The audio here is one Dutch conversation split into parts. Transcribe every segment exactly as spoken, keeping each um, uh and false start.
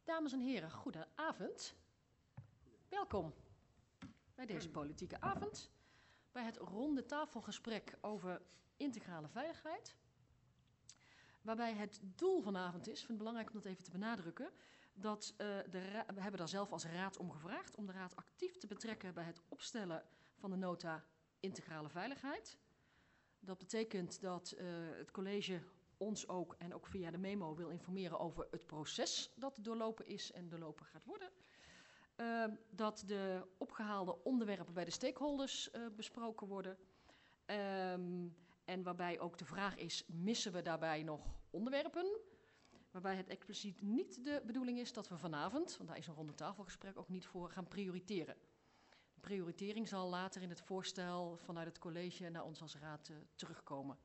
Dames en heren, goedenavond. Welkom bij deze politieke avond, bij het ronde tafelgesprek over integrale veiligheid. Waarbij het doel vanavond is, ik vind het belangrijk om dat even te benadrukken, dat uh, de ra- we hebben daar zelf als raad om gevraagd om de raad actief te betrekken bij het opstellen van de nota integrale veiligheid. Dat betekent dat uh, het college ons ook en ook via de memo wil informeren over het proces dat doorlopen is en doorlopen gaat worden. Uh, dat de opgehaalde onderwerpen bij de stakeholders uh, besproken worden. Um, en waarbij ook de vraag is, missen we daarbij nog onderwerpen? Waarbij het expliciet niet de bedoeling is dat we vanavond, want daar is een ronde tafelgesprek ook niet voor, gaan prioriteren. De prioritering zal later in het voorstel vanuit het college naar ons als raad uh, terugkomen.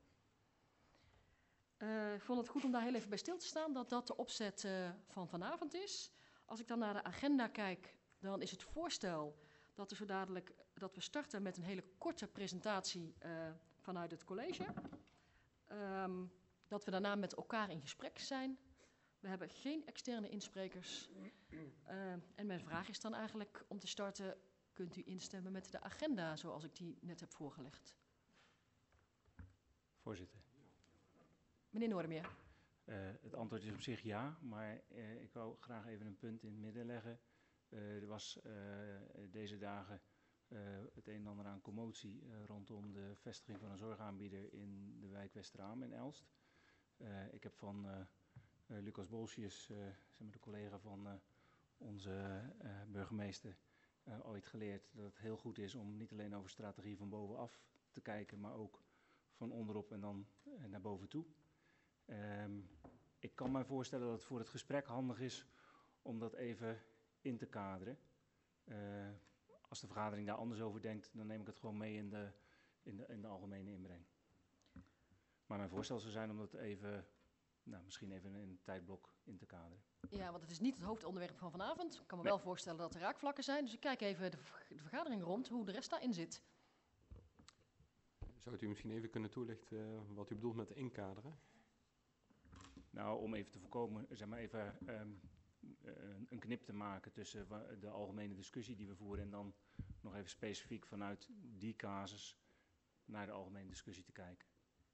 Uh, ik vond het goed om daar heel even bij stil te staan, dat dat de opzet uh, van vanavond is. Als ik dan naar de agenda kijk, dan is het voorstel dat, er zo dadelijk, dat we starten met een hele korte presentatie uh, vanuit het college. Um, dat we daarna met elkaar in gesprek zijn. We hebben geen externe insprekers. Uh, en mijn vraag is dan eigenlijk om te starten, kunt u instemmen met de agenda zoals ik die net heb voorgelegd? Voorzitter. Meneer Noordermeer. Uh, het antwoord is op zich ja, maar uh, ik wou graag even een punt in het midden leggen. Uh, er was uh, deze dagen uh, het een en ander aan commotie uh, rondom de vestiging van een zorgaanbieder in de wijk Westeraam in Elst. Uh, ik heb van uh, uh, Lucas Bolsius, uh, zeg maar de collega van uh, onze uh, burgemeester, uh, ooit geleerd dat het heel goed is om niet alleen over strategie van bovenaf te kijken, maar ook van onderop en dan uh, naar boven toe. Um, ik kan mij voorstellen dat het voor het gesprek handig is om dat even in te kaderen. Uh, als de vergadering daar anders over denkt, dan neem ik het gewoon mee in de, in de, in de algemene inbreng. Maar mijn voorstel zou zijn om dat even, nou, misschien even in een tijdblok in te kaderen. Ja, want het is niet het hoofdonderwerp van vanavond. Ik kan me nee. wel voorstellen dat er raakvlakken zijn. Dus ik kijk even de, de vergadering rond, hoe de rest daarin zit. Zou u misschien even kunnen toelichten uh, wat u bedoelt met inkaderen? Nou, om even te voorkomen, zeg maar even um, een, een knip te maken tussen de algemene discussie die we voeren en dan nog even specifiek vanuit die casus naar de algemene discussie te kijken.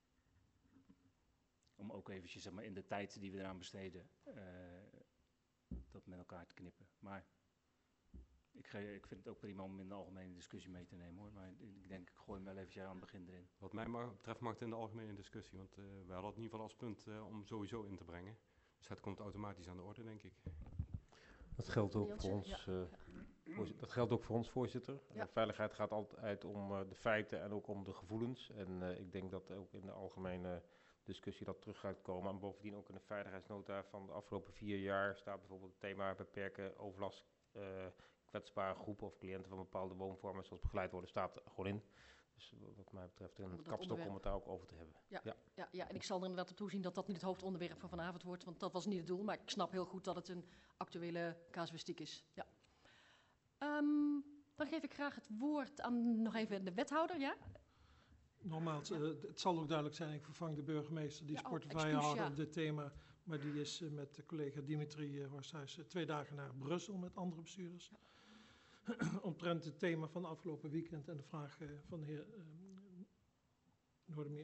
Om ook eventjes, zeg maar, in de tijd die we eraan besteden, uh, dat met elkaar te knippen. Maar ik, ge, ik vind het ook prima om in de algemene discussie mee te nemen, hoor. Maar ik denk, ik gooi hem wel eventjes aan het begin erin. Wat mij mag, betreft mag het in de algemene discussie, want uh, wij hadden het in ieder geval als punt uh, om sowieso in te brengen. Dus het komt automatisch aan de orde, denk ik. Dat geldt ook voor ons, uh, dat geldt ook voor ons, voorzitter. Ja. Uh, veiligheid gaat altijd om uh, de feiten en ook om de gevoelens. En uh, ik denk dat ook in de algemene discussie dat terug gaat komen. En bovendien ook in de veiligheidsnota van de afgelopen vier jaar staat bijvoorbeeld het thema beperken overlast uh, kwetsbare groepen of cliënten van bepaalde woonvormen zoals begeleid worden, staat gewoon in. Dus wat mij betreft in het kapstok om het daar ook over te hebben. Ja, ja. Ja, ja, en ik zal er inderdaad op toezien dat dat niet het hoofdonderwerp van vanavond wordt, want dat was niet het doel, maar ik snap heel goed dat het een actuele casuïstiek is. Ja. Um, dan geef ik graag het woord aan nog even de wethouder, ja? Nogmaals, uh, het zal ook duidelijk zijn, ik vervang de burgemeester, die is ja, oh, portefeuillehouder ja. op dit thema, maar die is uh, met de collega Dimitri uh, Horsthuis uh, twee dagen naar Brussel met andere bestuurders. Ja. Omtrent het thema van afgelopen weekend en de vraag uh, van de heer uh, Noordermeer.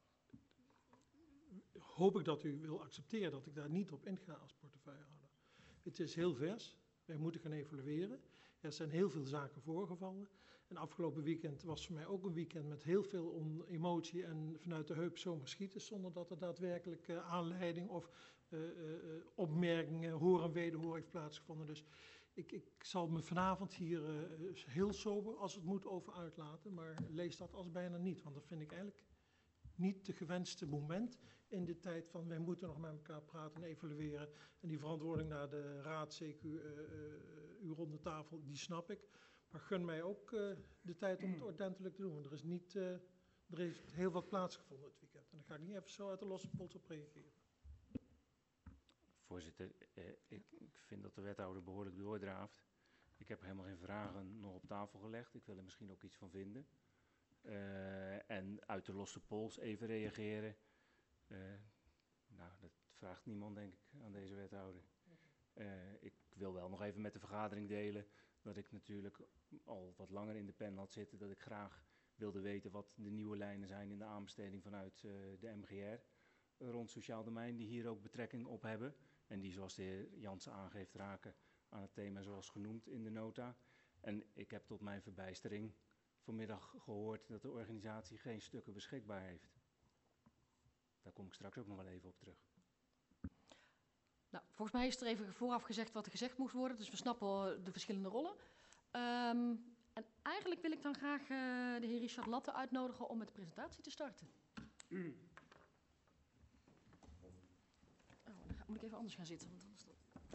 Hoop ik dat u wil accepteren dat ik daar niet op inga als portefeuillehouder. Het is heel vers. Wij moeten gaan evalueren. Er zijn heel veel zaken voorgevallen. En afgelopen weekend was voor mij ook een weekend met heel veel on- emotie en vanuit de heup zomaar schieten, zonder dat er daadwerkelijk uh, aanleiding of uh, uh, opmerkingen, hoor en wederhoor heeft plaatsgevonden. Dus ik, ik zal me vanavond hier uh, heel sober, als het moet, over uitlaten, maar lees dat als bijna niet, want dat vind ik eigenlijk niet de gewenste moment in de tijd van wij moeten nog met elkaar praten en evalueren. En die verantwoording naar de raad, zeker uh, uh, uw ronde tafel, die snap ik. Maar gun mij ook uh, de tijd om het ordentelijk te doen. Want er is niet, uh, er heeft heel wat plaatsgevonden het weekend. En daar ga ik niet even zo uit de losse pols op reageren. Voorzitter, eh, ik, ik vind dat de wethouder behoorlijk doordraaft. Ik heb helemaal geen vragen nog op tafel gelegd. Ik wil er misschien ook iets van vinden. Uh, en uit de losse pols even reageren. Uh, nou, dat vraagt niemand, denk ik, aan deze wethouder. Uh, ik wil wel nog even met de vergadering delen dat ik natuurlijk al wat langer in de pen had zitten, dat ik graag wilde weten wat de nieuwe lijnen zijn in de aanbesteding vanuit uh, de M G R uh, rond sociaal domein, die hier ook betrekking op hebben. En die, zoals de heer Jansen aangeeft, raken aan het thema zoals genoemd in de nota. En ik heb tot mijn verbijstering vanmiddag gehoord dat de organisatie geen stukken beschikbaar heeft. Daar kom ik straks ook nog wel even op terug. Nou, volgens mij is er even vooraf gezegd wat er gezegd moest worden, dus we snappen de verschillende rollen. Um, en eigenlijk wil ik dan graag uh, de heer Richard Latte uitnodigen om met de presentatie te starten. Mm. Oh, dan ga, moet ik even anders gaan zitten, want anders...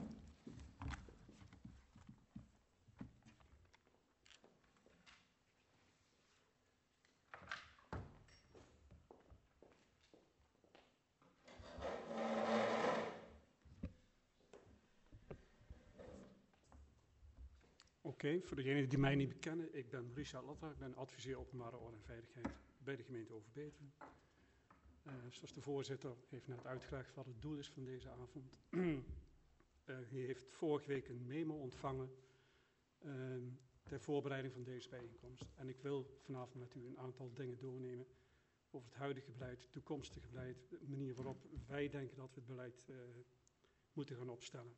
Oké, okay, voor degenen die mij niet kennen, ik ben Richard Latta, ik ben adviseur openbare orde en veiligheid bij de gemeente Overbetuwe. Uh, zoals de voorzitter heeft net uitgelegd wat het doel is van deze avond. uh, hij heeft vorige week een memo ontvangen uh, ter voorbereiding van deze bijeenkomst. En ik wil vanavond met u een aantal dingen doornemen over het huidige beleid, het toekomstige beleid, de manier waarop wij denken dat we het beleid uh, moeten gaan opstellen.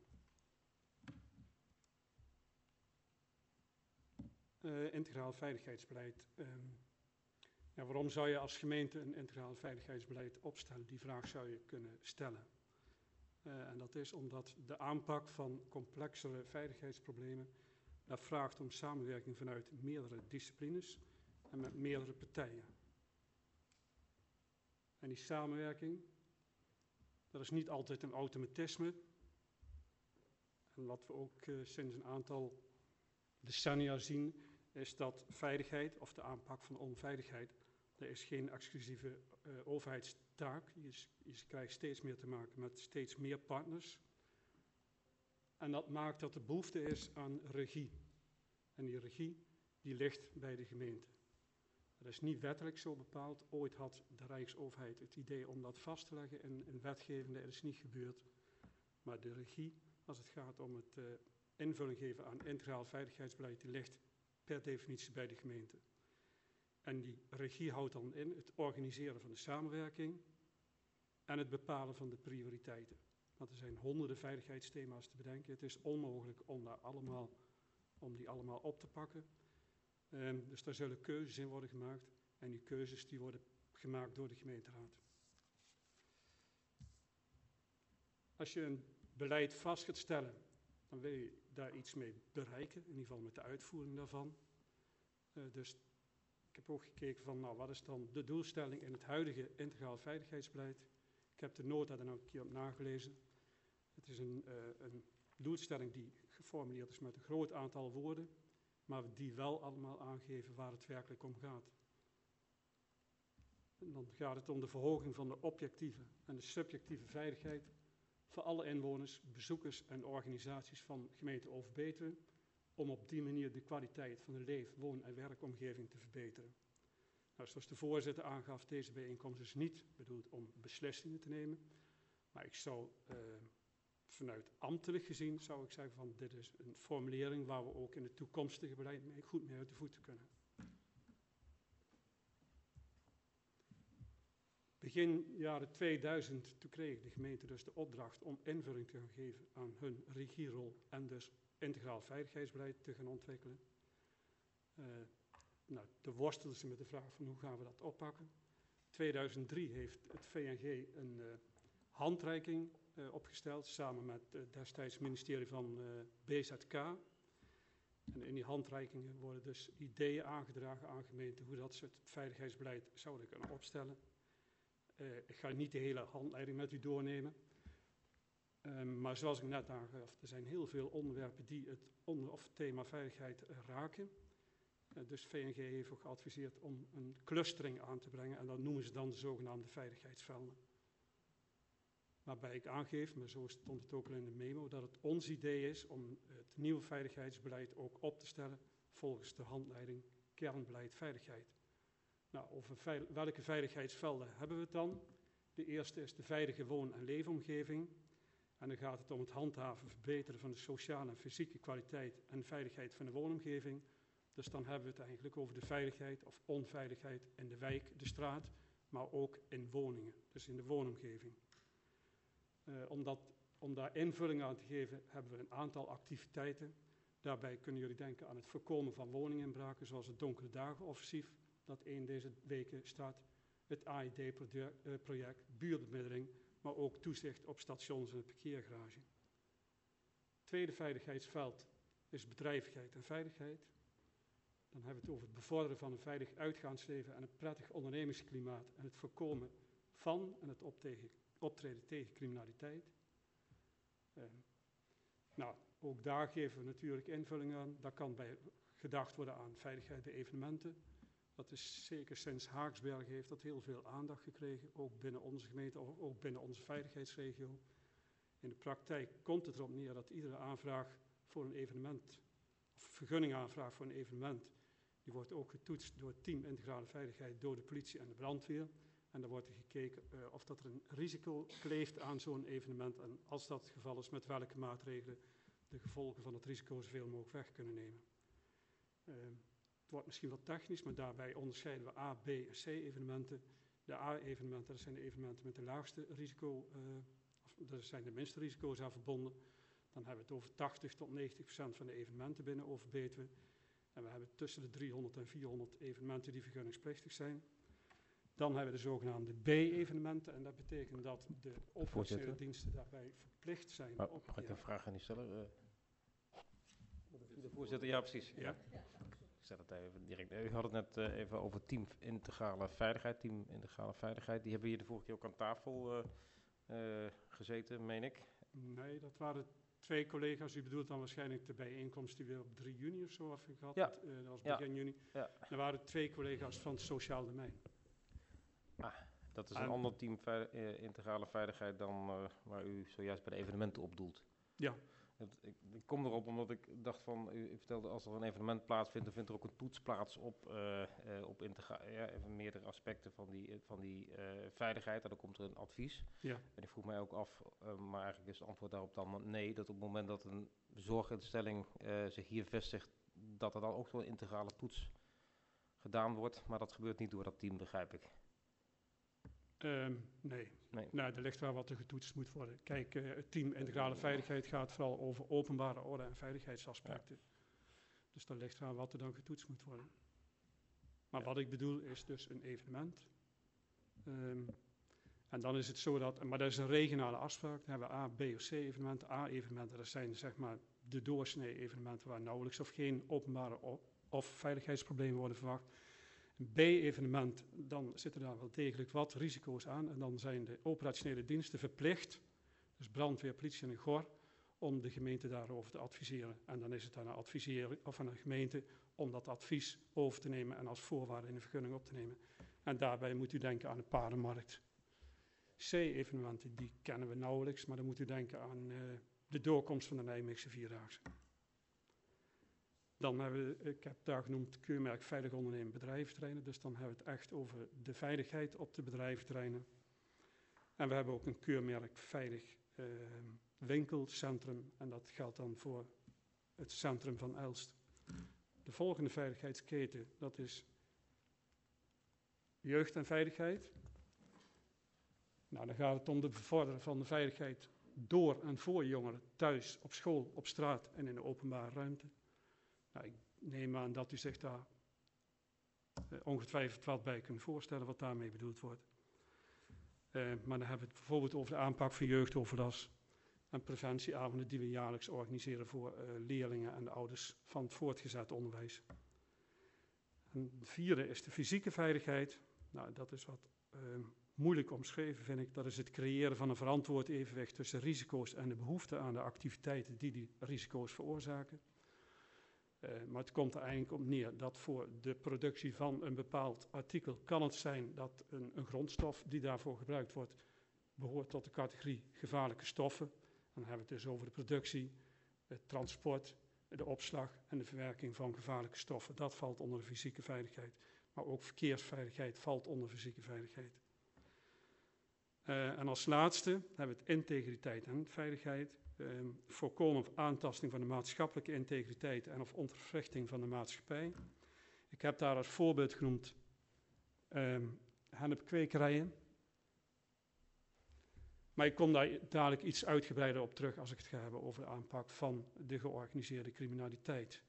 Uh, integraal veiligheidsbeleid. Um, ja, waarom zou je als gemeente een integraal veiligheidsbeleid opstellen? Die vraag zou je kunnen stellen. Uh, en dat is omdat de aanpak van complexere veiligheidsproblemen dat vraagt om samenwerking vanuit meerdere disciplines en met meerdere partijen. En die samenwerking, dat is niet altijd een automatisme. En wat we ook uh, sinds een aantal decennia zien, is dat veiligheid of de aanpak van onveiligheid, dat is geen exclusieve uh, overheidstaak. Je, je krijgt steeds meer te maken met steeds meer partners. En dat maakt dat er behoefte is aan regie. En die regie, die ligt bij de gemeente. Dat is niet wettelijk zo bepaald. Ooit had de Rijksoverheid het idee om dat vast te leggen in, in wetgeving. Dat is niet gebeurd. Maar de regie, als het gaat om het uh, invulling geven aan integraal veiligheidsbeleid, die ligt per definitie bij de gemeente. En die regie houdt dan in het organiseren van de samenwerking en het bepalen van de prioriteiten. Want er zijn honderden veiligheidsthema's te bedenken. Het is onmogelijk om, daar allemaal, om die allemaal op te pakken. Um, dus daar zullen keuzes in worden gemaakt. En die keuzes die worden gemaakt door de gemeenteraad. Als je een beleid vast gaat stellen, dan wil je daar iets mee bereiken, in ieder geval met de uitvoering daarvan. Uh, dus ik heb ook gekeken van, nou, wat is dan de doelstelling in het huidige integraal veiligheidsbeleid? Ik heb de nota daar nou een keer op nagelezen. Het is een, uh, een doelstelling die geformuleerd is met een groot aantal woorden, maar die wel allemaal aangeven waar het werkelijk om gaat. En dan gaat het om de verhoging van de objectieve en de subjectieve veiligheid voor alle inwoners, bezoekers en organisaties van gemeente Overbetuwe, om op die manier de kwaliteit van de leef-, woon- en werkomgeving te verbeteren. Nou, zoals de voorzitter aangaf, deze bijeenkomst is niet bedoeld om beslissingen te nemen, maar ik zou uh, vanuit ambtelijk gezien, zou ik zeggen van dit is een formulering waar we ook in het toekomstige beleid mee, goed mee uit de voeten kunnen. Begin jaren tweeduizend, toen kreeg de gemeente dus de opdracht om invulling te gaan geven aan hun regierol en dus integraal veiligheidsbeleid te gaan ontwikkelen. Uh, nou, toen worstelden ze met de vraag van hoe gaan we dat oppakken. tweeduizend drie heeft het V N G een uh, handreiking uh, opgesteld samen met uh, destijds het ministerie van uh, B Z K. En in die handreikingen worden dus ideeën aangedragen aan gemeenten hoe dat ze het veiligheidsbeleid zouden kunnen opstellen. Uh, ik ga niet de hele handleiding met u doornemen. Um, maar zoals ik net aangaf, er zijn heel veel onderwerpen die het onder- of thema veiligheid uh, raken. Uh, dus V N G heeft ook geadviseerd om een clustering aan te brengen. En dat noemen ze dan de zogenaamde veiligheidsvelden. Waarbij ik aangeef, maar zo stond het ook al in de memo, dat het ons idee is om het nieuwe veiligheidsbeleid ook op te stellen volgens de handleiding kernbeleid veiligheid. Nou, over veil- welke veiligheidsvelden hebben we het dan? De eerste is de veilige woon- en leefomgeving. En dan gaat het om het handhaven en verbeteren van de sociale en fysieke kwaliteit en veiligheid van de woonomgeving. Dus dan hebben we het eigenlijk over de veiligheid of onveiligheid in de wijk, de straat, maar ook in woningen, dus in de woonomgeving. Uh, om, dat, om daar invulling aan te geven hebben we een aantal activiteiten. Daarbij kunnen jullie denken aan het voorkomen van woninginbraken, zoals het Donkere Dagen-offensief, dat één deze weken staat. Het A I D-project, buurtbemiddeling, maar ook toezicht op stations en parkeergarage. Het tweede veiligheidsveld is bedrijvigheid en veiligheid. Dan hebben we het over het bevorderen van een veilig uitgaansleven en een prettig ondernemingsklimaat en het voorkomen van en het optegen, optreden tegen criminaliteit. Uh, nou, ook daar geven we natuurlijk invulling aan. Daar kan bij gedacht worden aan veiligheid bij evenementen. Dat is zeker sinds Haaksberg heeft dat heel veel aandacht gekregen, ook binnen onze gemeente, ook binnen onze veiligheidsregio. In de praktijk komt het erop neer dat iedere aanvraag voor een evenement, of vergunningaanvraag voor een evenement, die wordt ook getoetst door het team Integrale Veiligheid, door de politie en de brandweer. En dan wordt er gekeken uh, of dat er een risico kleeft aan zo'n evenement en als dat het geval is, met welke maatregelen de gevolgen van het risico zoveel mogelijk weg kunnen nemen. Uh, Het wordt misschien wat technisch, maar daarbij onderscheiden we A, B en C evenementen. De A-evenementen, dat zijn de evenementen met de laagste risico, uh, of daar zijn de minste risico's aan verbonden. Dan hebben we het over tachtig tot negentig procent van de evenementen binnen Overbetuwe. En we hebben tussen de driehonderd en vierhonderd evenementen die vergunningsplichtig zijn. Dan hebben we de zogenaamde B-evenementen. En dat betekent dat de operationele diensten daarbij verplicht zijn. Maar, mag ik een vraag aan u stellen? Uh, de voorzitter, ja precies. Ja. Ja. Ik zet het even direct. U had het net uh, even over team integrale veiligheid. Team integrale veiligheid. Die hebben hier de vorige keer ook aan tafel uh, uh, gezeten, meen ik. Nee, dat waren twee collega's. U bedoelt dan waarschijnlijk de bijeenkomst die we op drie juni of zo hebben gehad. Ja. Uh, dat was begin ja. juni. Ja. Er waren twee collega's van het sociaal domein. Ah, dat is en, een ander team vei- uh, integrale veiligheid dan uh, waar u zojuist bij de evenementen op doelt. Ja. Het, ik, ik kom erop omdat ik dacht van, u, u vertelde als er een evenement plaatsvindt, dan vindt er ook een toets plaats op, uh, uh, op integra- ja, even meerdere aspecten van die, van die uh, veiligheid. En dan komt er een advies. Ja. En ik vroeg mij ook af, uh, maar eigenlijk is het antwoord daarop dan nee, dat op het moment dat een zorginstelling uh, zich hier vestigt, dat er dan ook zo'n integrale toets gedaan wordt. Maar dat gebeurt niet door dat team, begrijp ik. Um, nee. nee, nou, er ligt wel wat er getoetst moet worden. Kijk, uh, het team Integrale Veiligheid gaat vooral over openbare orde en veiligheidsaspecten. Ja. Dus daar ligt wel wat er dan getoetst moet worden. Maar ja. Wat ik bedoel is dus een evenement. Um, en dan is het zo dat, maar dat is een regionale afspraak. Dan hebben we A, B of C evenementen. A-evenementen, dat zijn zeg maar de doorsnee evenementen waar nauwelijks of geen openbare o- of veiligheidsproblemen worden verwacht. Een B-evenement, dan zitten daar wel degelijk wat risico's aan. En dan zijn de operationele diensten verplicht, dus brandweer, politie en G O R, om de gemeente daarover te adviseren. En dan is het aan de, adviseren, of aan de gemeente om dat advies over te nemen en als voorwaarde in de vergunning op te nemen. En daarbij moet u denken aan de paardenmarkt. C-evenementen, die kennen we nauwelijks, maar dan moet u denken aan uh, de doorkomst van de Nijmeegse Vierdaagse. Dan hebben we, ik heb daar genoemd, keurmerk veilig ondernemen bedrijventerreinen. Dus dan hebben we het echt over de veiligheid op de bedrijventerreinen. En we hebben ook een keurmerk veilig uh, winkelcentrum. En dat geldt dan voor het centrum van Elst. De volgende veiligheidsketen, dat is jeugd en veiligheid. Nou, dan gaat het om het bevorderen van de veiligheid door en voor jongeren, thuis, op school, op straat en in de openbare ruimte. Nou, ik neem aan dat u zich daar uh, ongetwijfeld wat bij kunt voorstellen wat daarmee bedoeld wordt. Uh, maar dan hebben we het bijvoorbeeld over de aanpak van jeugdoverlast en preventieavonden die we jaarlijks organiseren voor uh, leerlingen en de ouders van het voortgezet onderwijs. En de vierde is de fysieke veiligheid. Nou, dat is wat uh, moeilijk omschreven, vind ik. Dat is het creëren van een verantwoord evenwicht tussen risico's en de behoefte aan de activiteiten die die risico's veroorzaken. Uh, maar het komt er eigenlijk op neer dat voor de productie van een bepaald artikel kan het zijn dat een, een grondstof die daarvoor gebruikt wordt, behoort tot de categorie gevaarlijke stoffen. Dan hebben we het dus over de productie, het transport, de opslag en de verwerking van gevaarlijke stoffen. Dat valt onder de fysieke veiligheid. Maar ook verkeersveiligheid valt onder fysieke veiligheid. Uh, en als laatste hebben we het integriteit en veiligheid. Uh, voorkomen of aantasting van de maatschappelijke integriteit en of ontwrichting van de maatschappij. Ik heb daar als voorbeeld genoemd um, hennepkwekerijen. Maar ik kom daar dadelijk iets uitgebreider op terug als ik het ga hebben over de aanpak van de georganiseerde criminaliteit.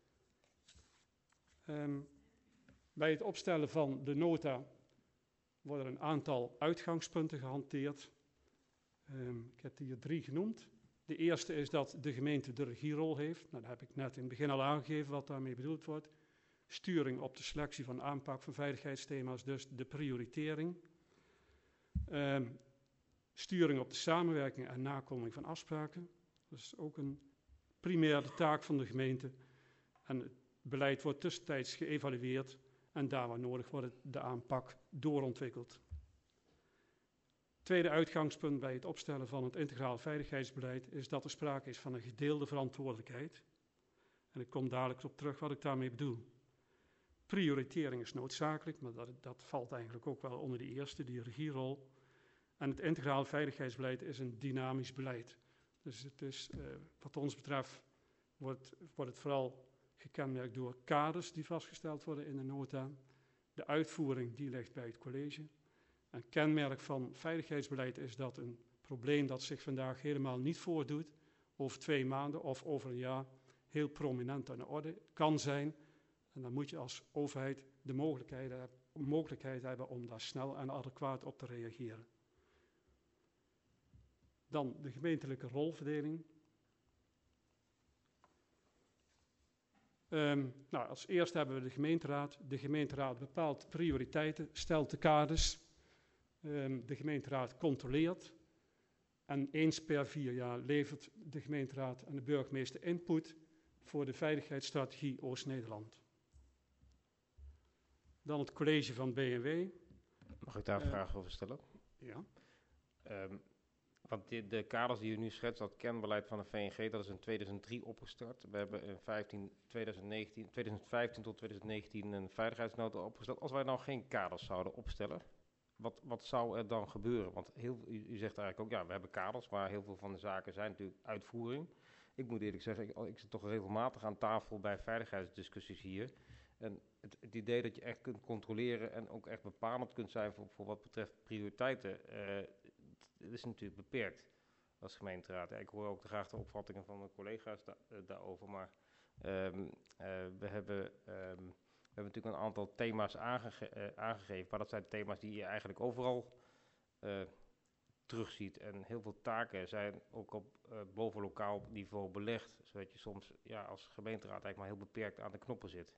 Um, bij het opstellen van de nota worden een aantal uitgangspunten gehanteerd. Um, ik heb die hier drie genoemd. De eerste is dat de gemeente de regierol heeft. Nou, dat heb ik net in het begin al aangegeven wat daarmee bedoeld wordt. Sturing op de selectie van aanpak van veiligheidsthema's, dus de prioritering. Um, sturing op de samenwerking en nakoming van afspraken. Dat is ook een primaire taak van de gemeente. En het beleid wordt tussentijds geëvalueerd en daar waar nodig wordt de aanpak doorontwikkeld. Tweede uitgangspunt bij het opstellen van het integraal veiligheidsbeleid is dat er sprake is van een gedeelde verantwoordelijkheid. En ik kom dadelijk op terug wat ik daarmee bedoel. Prioritering is noodzakelijk, maar dat, dat valt eigenlijk ook wel onder de eerste, die regierol. En het integraal veiligheidsbeleid is een dynamisch beleid. Dus het is, uh, wat ons betreft wordt, wordt het vooral gekenmerkt door kaders die vastgesteld worden in de nota. De uitvoering die ligt bij het college. Een kenmerk van veiligheidsbeleid is dat een probleem dat zich vandaag helemaal niet voordoet, over twee maanden of over een jaar heel prominent aan de orde kan zijn. En dan moet je als overheid de mogelijkheid, mogelijkheid hebben om daar snel en adequaat op te reageren. Dan de gemeentelijke rolverdeling. Um, nou, als eerste hebben we de gemeenteraad. De gemeenteraad bepaalt prioriteiten, stelt de kaders. Um, de gemeenteraad controleert. En eens per vier jaar levert de gemeenteraad en de burgemeester input voor de veiligheidsstrategie Oost-Nederland. Dan het college van B N W. Mag ik daar een uh, vraag over stellen? Ja. Um, Want de, de kaders die u nu schetst, dat kernbeleid van de V N G, dat is in tweeduizend drie opgestart. We hebben in vijftien, twintig negentien, twintig vijftien tot twintig negentien een veiligheidsnota opgesteld. Als wij nou geen kaders zouden opstellen, wat, wat zou er dan gebeuren? Want heel, u, u zegt eigenlijk ook, ja, we hebben kaders, maar heel veel van de zaken zijn natuurlijk uitvoering. Ik moet eerlijk zeggen, ik, ik zit toch regelmatig aan tafel bij veiligheidsdiscussies hier. En het, het idee dat je echt kunt controleren en ook echt bepalend kunt zijn voor, voor wat betreft prioriteiten, uh, het is natuurlijk beperkt als gemeenteraad. Ja, ik hoor ook graag de opvattingen van mijn collega's da- uh, daarover, maar um, uh, we, hebben, um, we hebben natuurlijk een aantal thema's aangege- uh, aangegeven, maar dat zijn thema's die je eigenlijk overal uh, terugziet. En heel veel taken zijn ook op uh, bovenlokaal niveau belegd, zodat je soms ja, als gemeenteraad eigenlijk maar heel beperkt aan de knoppen zit.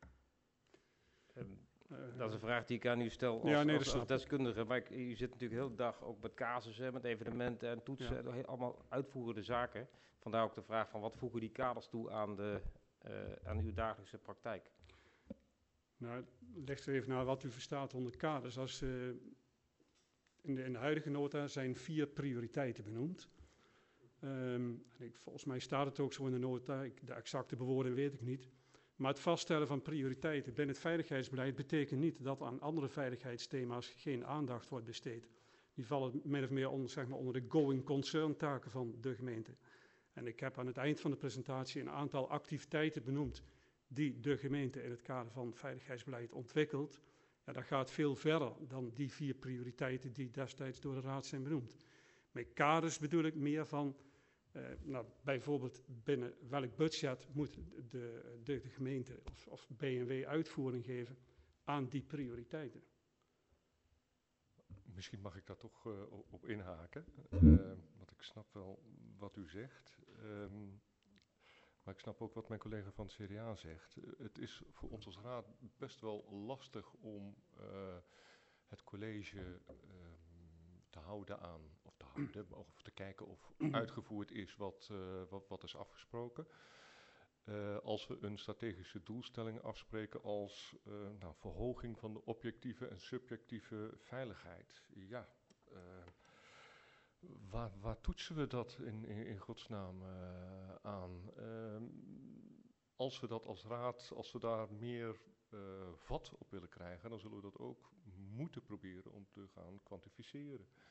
Um, Uh, dat is een vraag die ik aan u stel als, ja, nee, als, als deskundige. Maar ik, u zit natuurlijk heel de dag ook met casussen, met evenementen en toetsen. Ja. Heel, allemaal uitvoerende zaken. Vandaar ook de vraag van wat voegen die kaders toe aan, de, uh, aan uw dagelijkse praktijk? Nou, leg er even naar wat u verstaat onder kaders. Als, uh, in, de, in de huidige nota zijn vier prioriteiten benoemd. Um, en ik, volgens mij staat het ook zo in de nota. Ik, de exacte bewoording weet ik niet. Maar het vaststellen van prioriteiten binnen het veiligheidsbeleid betekent niet dat aan andere veiligheidsthema's geen aandacht wordt besteed. Die vallen min of meer onder, zeg maar, onder de going concern taken van de gemeente. En ik heb aan het eind van de presentatie een aantal activiteiten benoemd die de gemeente in het kader van veiligheidsbeleid ontwikkelt. Ja, dat gaat veel verder dan die vier prioriteiten die destijds door de raad zijn benoemd. Met kaders bedoel ik meer van, uh, nou, bijvoorbeeld binnen welk budget moet de, de, de gemeente of, of B N W uitvoering geven aan die prioriteiten. Misschien mag ik daar toch uh, op inhaken, uh, want ik snap wel wat u zegt. Um, maar ik snap ook wat mijn collega van het C D A zegt. Uh, het is voor ons als raad best wel lastig om uh, het college uh, te houden aan, of te houden, of te kijken of uitgevoerd is wat, uh, wat, wat is afgesproken. Uh, als we een strategische doelstelling afspreken als uh, nou, verhoging van de objectieve en subjectieve veiligheid. Ja, uh, waar, waar toetsen we dat in, in, in godsnaam uh, aan? Uh, als we dat als raad, als we daar meer uh, vat op willen krijgen, dan zullen we dat ook moeten proberen om te gaan kwantificeren.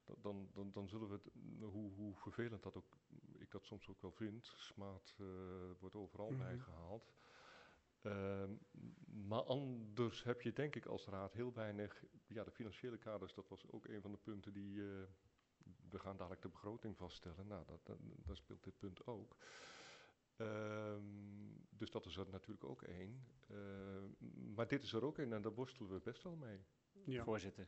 dan, dan, dan, dan zullen we, het, hoe, hoe vervelend dat ook, ik dat soms ook wel vind, smaad uh, wordt overal Mm-hmm. bijgehaald. Uh, maar anders heb je denk ik als raad heel weinig, ja de financiële kaders, dat was ook een van de punten die, uh, we gaan dadelijk de begroting vaststellen, nou dat, dat, daar speelt dit punt ook. Uh, dus dat is er natuurlijk ook één. Uh, maar dit is er ook één en daar worstelen we best wel mee. Ja. Voorzitter.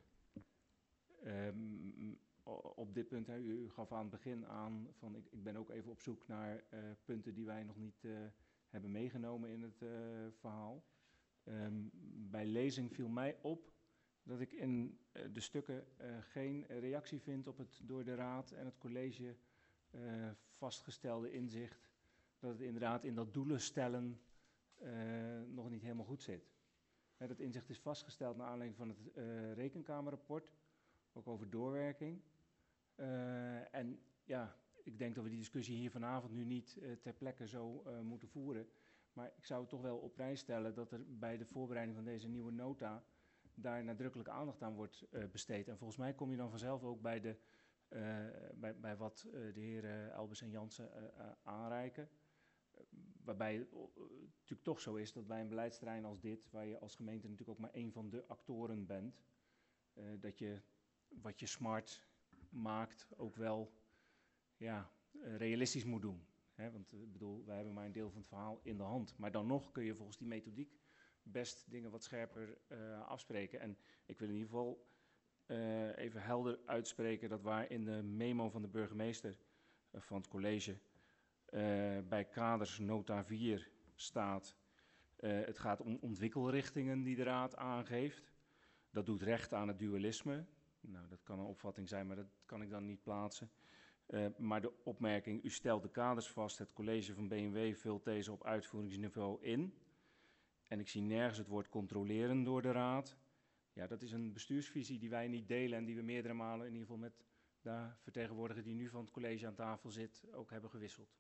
Um, op dit punt, hè, u gaf aan het begin aan, van ik, ik ben ook even op zoek naar uh, punten die wij nog niet uh, hebben meegenomen in het uh, verhaal. Um, bij lezing viel mij op dat ik in uh, de stukken uh, geen reactie vind op het door de Raad en het college uh, vastgestelde inzicht dat het inderdaad in dat doelen stellen uh, nog niet helemaal goed zit. Hè, dat inzicht is vastgesteld naar aanleiding van het uh, rekenkamerrapport, ook over doorwerking. Uh, en ja, ik denk dat we die discussie hier vanavond nu niet uh, ter plekke zo uh, moeten voeren. Maar ik zou het toch wel op prijs stellen dat er bij de voorbereiding van deze nieuwe nota daar nadrukkelijk aandacht aan wordt uh, besteed. En volgens mij kom je dan vanzelf ook bij, de, uh, bij, bij wat uh, de heren Elbers en Jansen uh, uh, aanreiken. Uh, waarbij het uh, natuurlijk toch zo is dat bij een beleidsterrein als dit, waar je als gemeente natuurlijk ook maar één van de actoren bent, uh, dat je wat je smart maakt ook wel ja, uh, realistisch moet doen. Hè? Want ik uh, bedoel, wij hebben maar een deel van het verhaal in de hand. Maar dan nog kun je volgens die methodiek best dingen wat scherper uh, afspreken. En ik wil in ieder geval uh, even helder uitspreken dat waar in de memo van de burgemeester uh, van het college uh, bij kaders nota vier staat, uh, het gaat om ontwikkelrichtingen die de raad aangeeft. Dat doet recht aan het dualisme. Nou, dat kan een opvatting zijn, maar dat kan ik dan niet plaatsen. Uh, maar de opmerking, u stelt de kaders vast, het college van B N W vult deze op uitvoeringsniveau in. En ik zie nergens het woord controleren door de raad. Ja, dat is een bestuursvisie die wij niet delen en die we meerdere malen in ieder geval met de vertegenwoordiger die nu van het college aan tafel zit ook hebben gewisseld.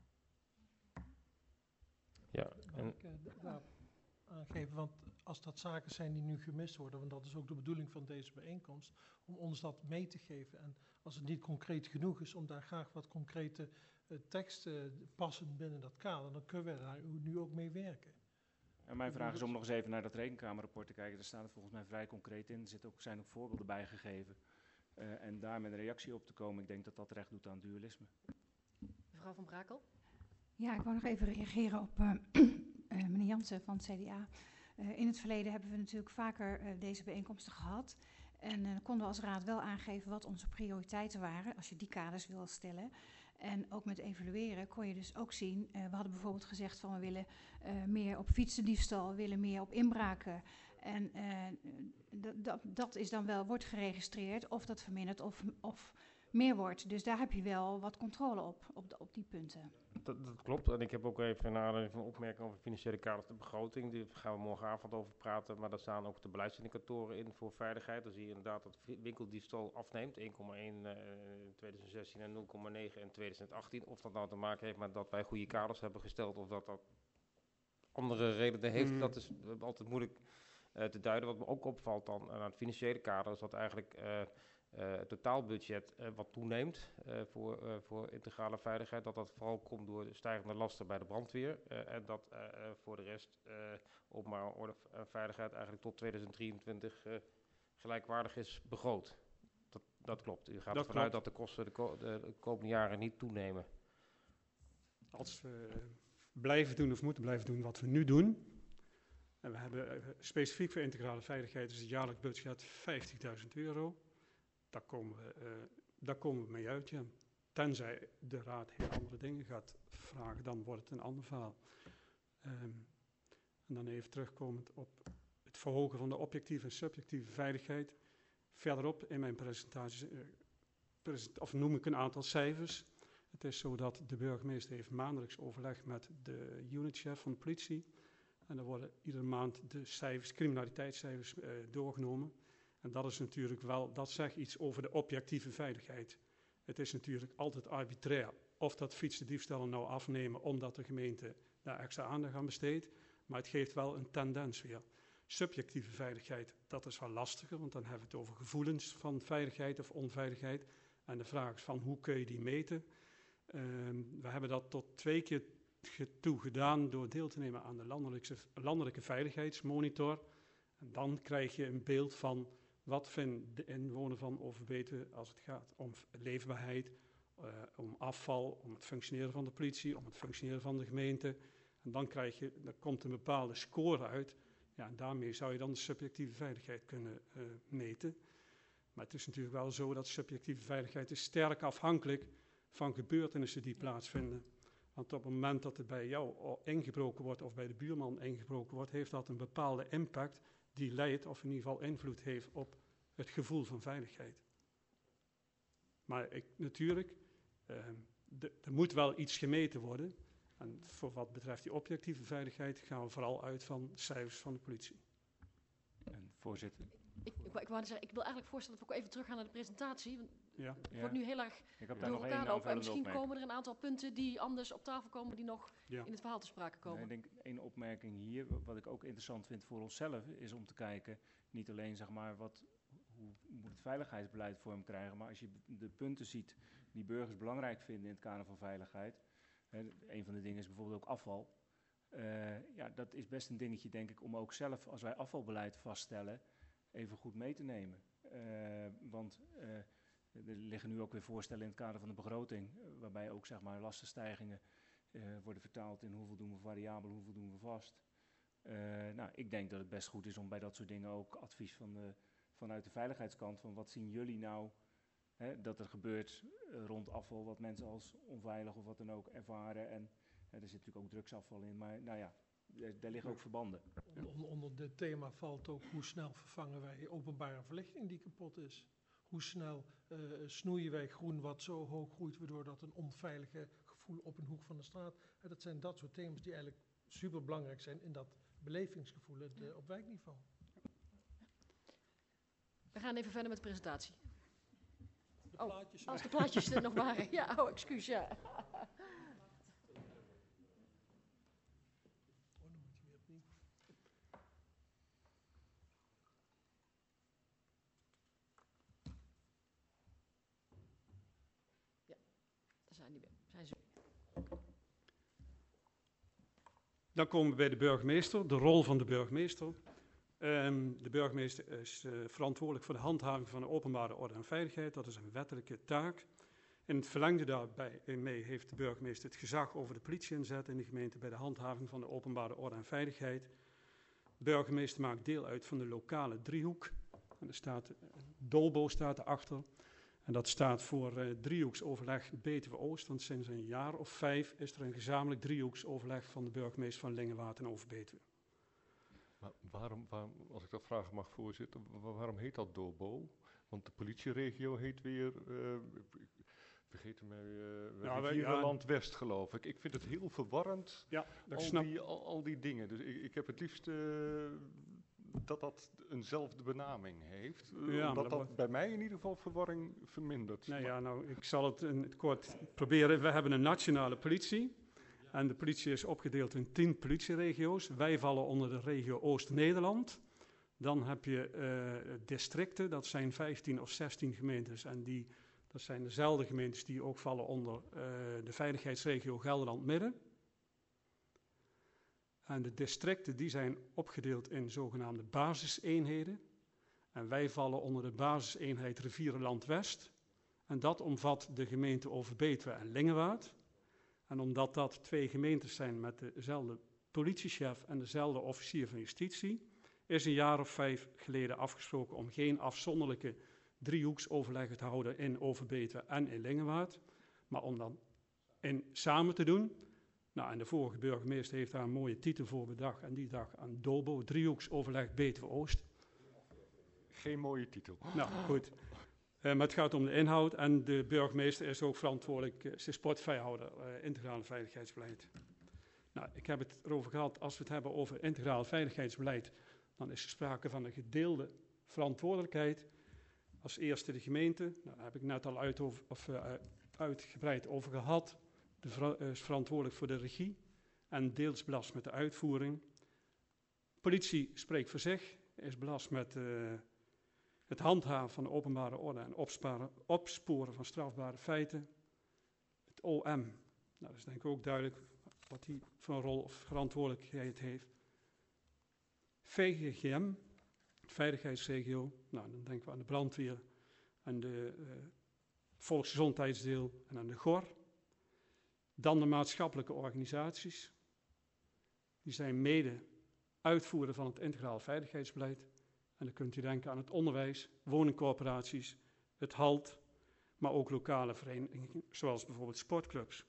Ja, en ik uh, daar aangeven, want als dat zaken zijn die nu gemist worden, want dat is ook de bedoeling van deze bijeenkomst, om ons dat mee te geven. En als het niet concreet genoeg is, om daar graag wat concrete uh, teksten passen binnen dat kader, dan kunnen we daar nu ook mee werken. En mijn vraag is om nog eens even naar dat rekenkamerrapport te kijken. Daar staat het volgens mij vrij concreet in. Er zit ook, zijn ook voorbeelden bijgegeven. Uh, en daar met een reactie op te komen, ik denk dat dat recht doet aan dualisme. Mevrouw van Brakel? Ja, ik wou nog even reageren op uh, uh, meneer Jansen van het C D A. Uh, in het verleden hebben we natuurlijk vaker uh, deze bijeenkomsten gehad. En uh, konden we als raad wel aangeven wat onze prioriteiten waren, als je die kaders wil stellen. En ook met evalueren kon je dus ook zien, uh, we hadden bijvoorbeeld gezegd van we willen uh, meer op fietsendiefstal, we willen meer op inbraken. En uh, d- d- dat is dan wel, wordt geregistreerd of dat vermindert of, of meer wordt. Dus daar heb je wel wat controle op, op, de, op die punten. Dat, dat klopt. En ik heb ook even naar een opmerking over financiële kaders, de begroting. Daar gaan we morgenavond over praten. Maar daar staan ook de beleidsindicatoren in voor veiligheid. Dan zie je inderdaad dat winkeldiefstal afneemt. één komma één uh, in twintig zestien en nul komma negen in twintig achttien. Of dat nou te maken heeft met dat wij goede kaders hebben gesteld of dat dat andere redenen heeft. Mm. Dat is altijd moeilijk uh, te duiden. Wat me ook opvalt dan aan het financiële kader is dat eigenlijk Uh, Uh, het totaalbudget uh, wat toeneemt uh, voor, uh, voor integrale veiligheid, dat dat vooral komt door de stijgende lasten bij de brandweer. Uh, en dat uh, uh, voor de rest uh, openbare orde en veiligheid eigenlijk tot tweeduizend drieëntwintig uh, gelijkwaardig is begroot. Dat, dat klopt. U gaat dat ervan uit klopt. dat de kosten de, ko- de, de komende jaren niet toenemen. Als we blijven doen of moeten blijven doen wat we nu doen, en we hebben uh, specifiek voor integrale veiligheid is het jaarlijks budget vijftigduizend euro. Daar komen, we, uh, daar komen we mee uit, ja. Tenzij de raad heel andere dingen gaat vragen, dan wordt het een ander verhaal. Um, en dan even terugkomend op het verhogen van de objectieve en subjectieve veiligheid. Verderop in mijn presentatie uh, present, of noem ik een aantal cijfers. Het is zo dat de burgemeester heeft maandelijks overleg met de unitchef van de politie. En dan worden iedere maand de cijfers, criminaliteitscijfers uh, doorgenomen. En dat is natuurlijk wel, dat zegt iets over de objectieve veiligheid. Het is natuurlijk altijd arbitrair of dat fietsendiefstallen nou afnemen omdat de gemeente daar extra aandacht aan besteedt. Maar het geeft wel een tendens weer. Subjectieve veiligheid, dat is wel lastiger, want dan hebben we het over gevoelens van veiligheid of onveiligheid. En de vraag is van hoe kun je die meten? Um, we hebben dat tot twee keer toe gedaan door deel te nemen aan de landelijke, landelijke veiligheidsmonitor. En dan krijg je een beeld van wat vinden de inwoners van Overbetuwe als het gaat om leefbaarheid, uh, om afval, om het functioneren van de politie, om het functioneren van de gemeente. En dan krijg je, er komt een bepaalde score uit. Ja, en daarmee zou je dan de subjectieve veiligheid kunnen uh, meten. Maar het is natuurlijk wel zo dat subjectieve veiligheid is sterk afhankelijk van gebeurtenissen die plaatsvinden. Want op het moment dat er bij jou ingebroken wordt of bij de buurman ingebroken wordt, heeft dat een bepaalde impact die leidt of in ieder geval invloed heeft op het gevoel van veiligheid. Maar ik, natuurlijk, uh, de, er moet wel iets gemeten worden. En voor wat betreft die objectieve veiligheid gaan we vooral uit van cijfers van de politie. En voorzitter. Ik, ik, ik, wou zeggen, ik wil eigenlijk voorstellen dat we ook even teruggaan naar de presentatie. Want Ja. het Ja. wordt nu heel erg Ik heb daar door nog één elkaar lopen. En aanvullende misschien opmerking. komen er een aantal punten die anders op tafel komen, die nog Ja. in het verhaal te sprake komen. Nee, ik denk één opmerking hier, wat ik ook interessant vind voor onszelf, is om te kijken, niet alleen zeg maar, wat, hoe moet het veiligheidsbeleid vorm krijgen, maar als je de punten ziet die burgers belangrijk vinden in het kader van veiligheid. Hè, een van de dingen is bijvoorbeeld ook afval. Uh, ja, dat is best een dingetje, denk ik, om ook zelf, als wij afvalbeleid vaststellen, even goed mee te nemen. Uh, want uh, er liggen nu ook weer voorstellen in het kader van de begroting, uh, waarbij ook zeg maar lastenstijgingen uh, worden vertaald in hoeveel doen we variabel, hoeveel doen we vast. Uh, nou, ik denk dat het best goed is om bij dat soort dingen ook advies van de, vanuit de veiligheidskant, van wat zien jullie nou, hè, dat er gebeurt uh, rond afval, wat mensen als onveilig of wat dan ook ervaren. En uh, er zit natuurlijk ook drugsafval in, maar nou ja, daar, daar liggen ook verbanden. Ja. Onder, onder dit thema valt ook hoe snel vervangen wij openbare verlichting die kapot is. Hoe snel uh, snoeien wij groen wat zo hoog groeit, waardoor dat een onveilige gevoel op een hoek van de straat. En dat zijn dat soort thema's die eigenlijk super belangrijk zijn in dat belevingsgevoel het, uh, op wijkniveau. We gaan even verder met de presentatie. De oh, plaatjes als de plaatjes er nog waren. Ja, oh, excuus, ja. Zijn die, zijn ze. Dan komen we bij de burgemeester, de rol van de burgemeester. Um, de burgemeester is uh, verantwoordelijk voor de handhaving van de openbare orde en veiligheid. Dat is een wettelijke taak. In het verlengde daarbij mee heeft de burgemeester het gezag over de politieinzet in de gemeente bij de handhaving van de openbare orde en veiligheid. De burgemeester maakt deel uit van de lokale driehoek. En er staat, Dolbo staat erachter. En dat staat voor uh, driehoeksoverleg Betuwe Oost, want sinds een jaar of vijf is er een gezamenlijk driehoeksoverleg van de burgemeester van Lingewaard en Overbetuwe. Maar waarom, waarom, als ik dat vragen mag, voorzitter, waarom heet dat Dolbo? Want de politieregio heet weer, uh, vergeet mij, uh, ja, Rivierenland ja, West geloof ik. Ik vind het heel verwarrend, ja, dat al, snap... die, al, al die dingen. Dus ik, ik heb het liefst uh, dat dat eenzelfde benaming heeft. Ja, omdat dat, dat dat bij mij in ieder geval verwarring vermindert. Nou ja, nou, ik zal het in het kort proberen. We hebben een nationale politie. En de politie is opgedeeld in tien politieregio's. Wij vallen onder de regio Oost-Nederland. Dan heb je uh, districten, dat zijn vijftien of zestien gemeentes. En die, dat zijn dezelfde gemeentes die ook vallen onder uh, de veiligheidsregio Gelderland-Midden. En de districten die zijn opgedeeld in zogenaamde basiseenheden. En wij vallen onder de basiseenheid Rivierenland-West. En dat omvat de gemeente Overbetuwe en Lingewaard. En omdat dat twee gemeentes zijn met dezelfde politiechef en dezelfde officier van justitie, is een jaar of vijf geleden afgesproken om geen afzonderlijke driehoeksoverleggen te houden in Overbetuwe en in Lingewaard, maar om dan in samen te doen. Nou, en de vorige burgemeester heeft daar een mooie titel voor bedacht en die dag aan Dolbo, driehoeksoverleg Betuwe Oost. Geen mooie titel. Nou, goed. Uh, maar het gaat om de inhoud en de burgemeester is ook verantwoordelijk, uh, ze is portefeuillehouder, uh, integrale veiligheidsbeleid. Nou, ik heb het erover gehad, als we het hebben over integraal veiligheidsbeleid, dan is er sprake van een gedeelde verantwoordelijkheid. Als eerste de gemeente, nou, daar heb ik net al uit over, of, uh, uitgebreid over gehad. De ver, uh, is verantwoordelijk voor de regie en deels belast met de uitvoering. Politie spreekt voor zich, is belast met uh, het handhaven van de openbare orde en opsparen, opsporen van strafbare feiten. Het O M, nou, dat is denk ik ook duidelijk wat hij voor een rol of verantwoordelijkheid heeft. V G G M, veiligheidsregio, nou, dan denken we aan de brandweer, aan de uh, volksgezondheidsdeel en aan de G O R. Dan de maatschappelijke organisaties. Die zijn mede uitvoerder van het integraal veiligheidsbeleid. En dan kunt u denken aan het onderwijs, woningcorporaties, het H A L T, maar ook lokale verenigingen, zoals bijvoorbeeld sportclubs.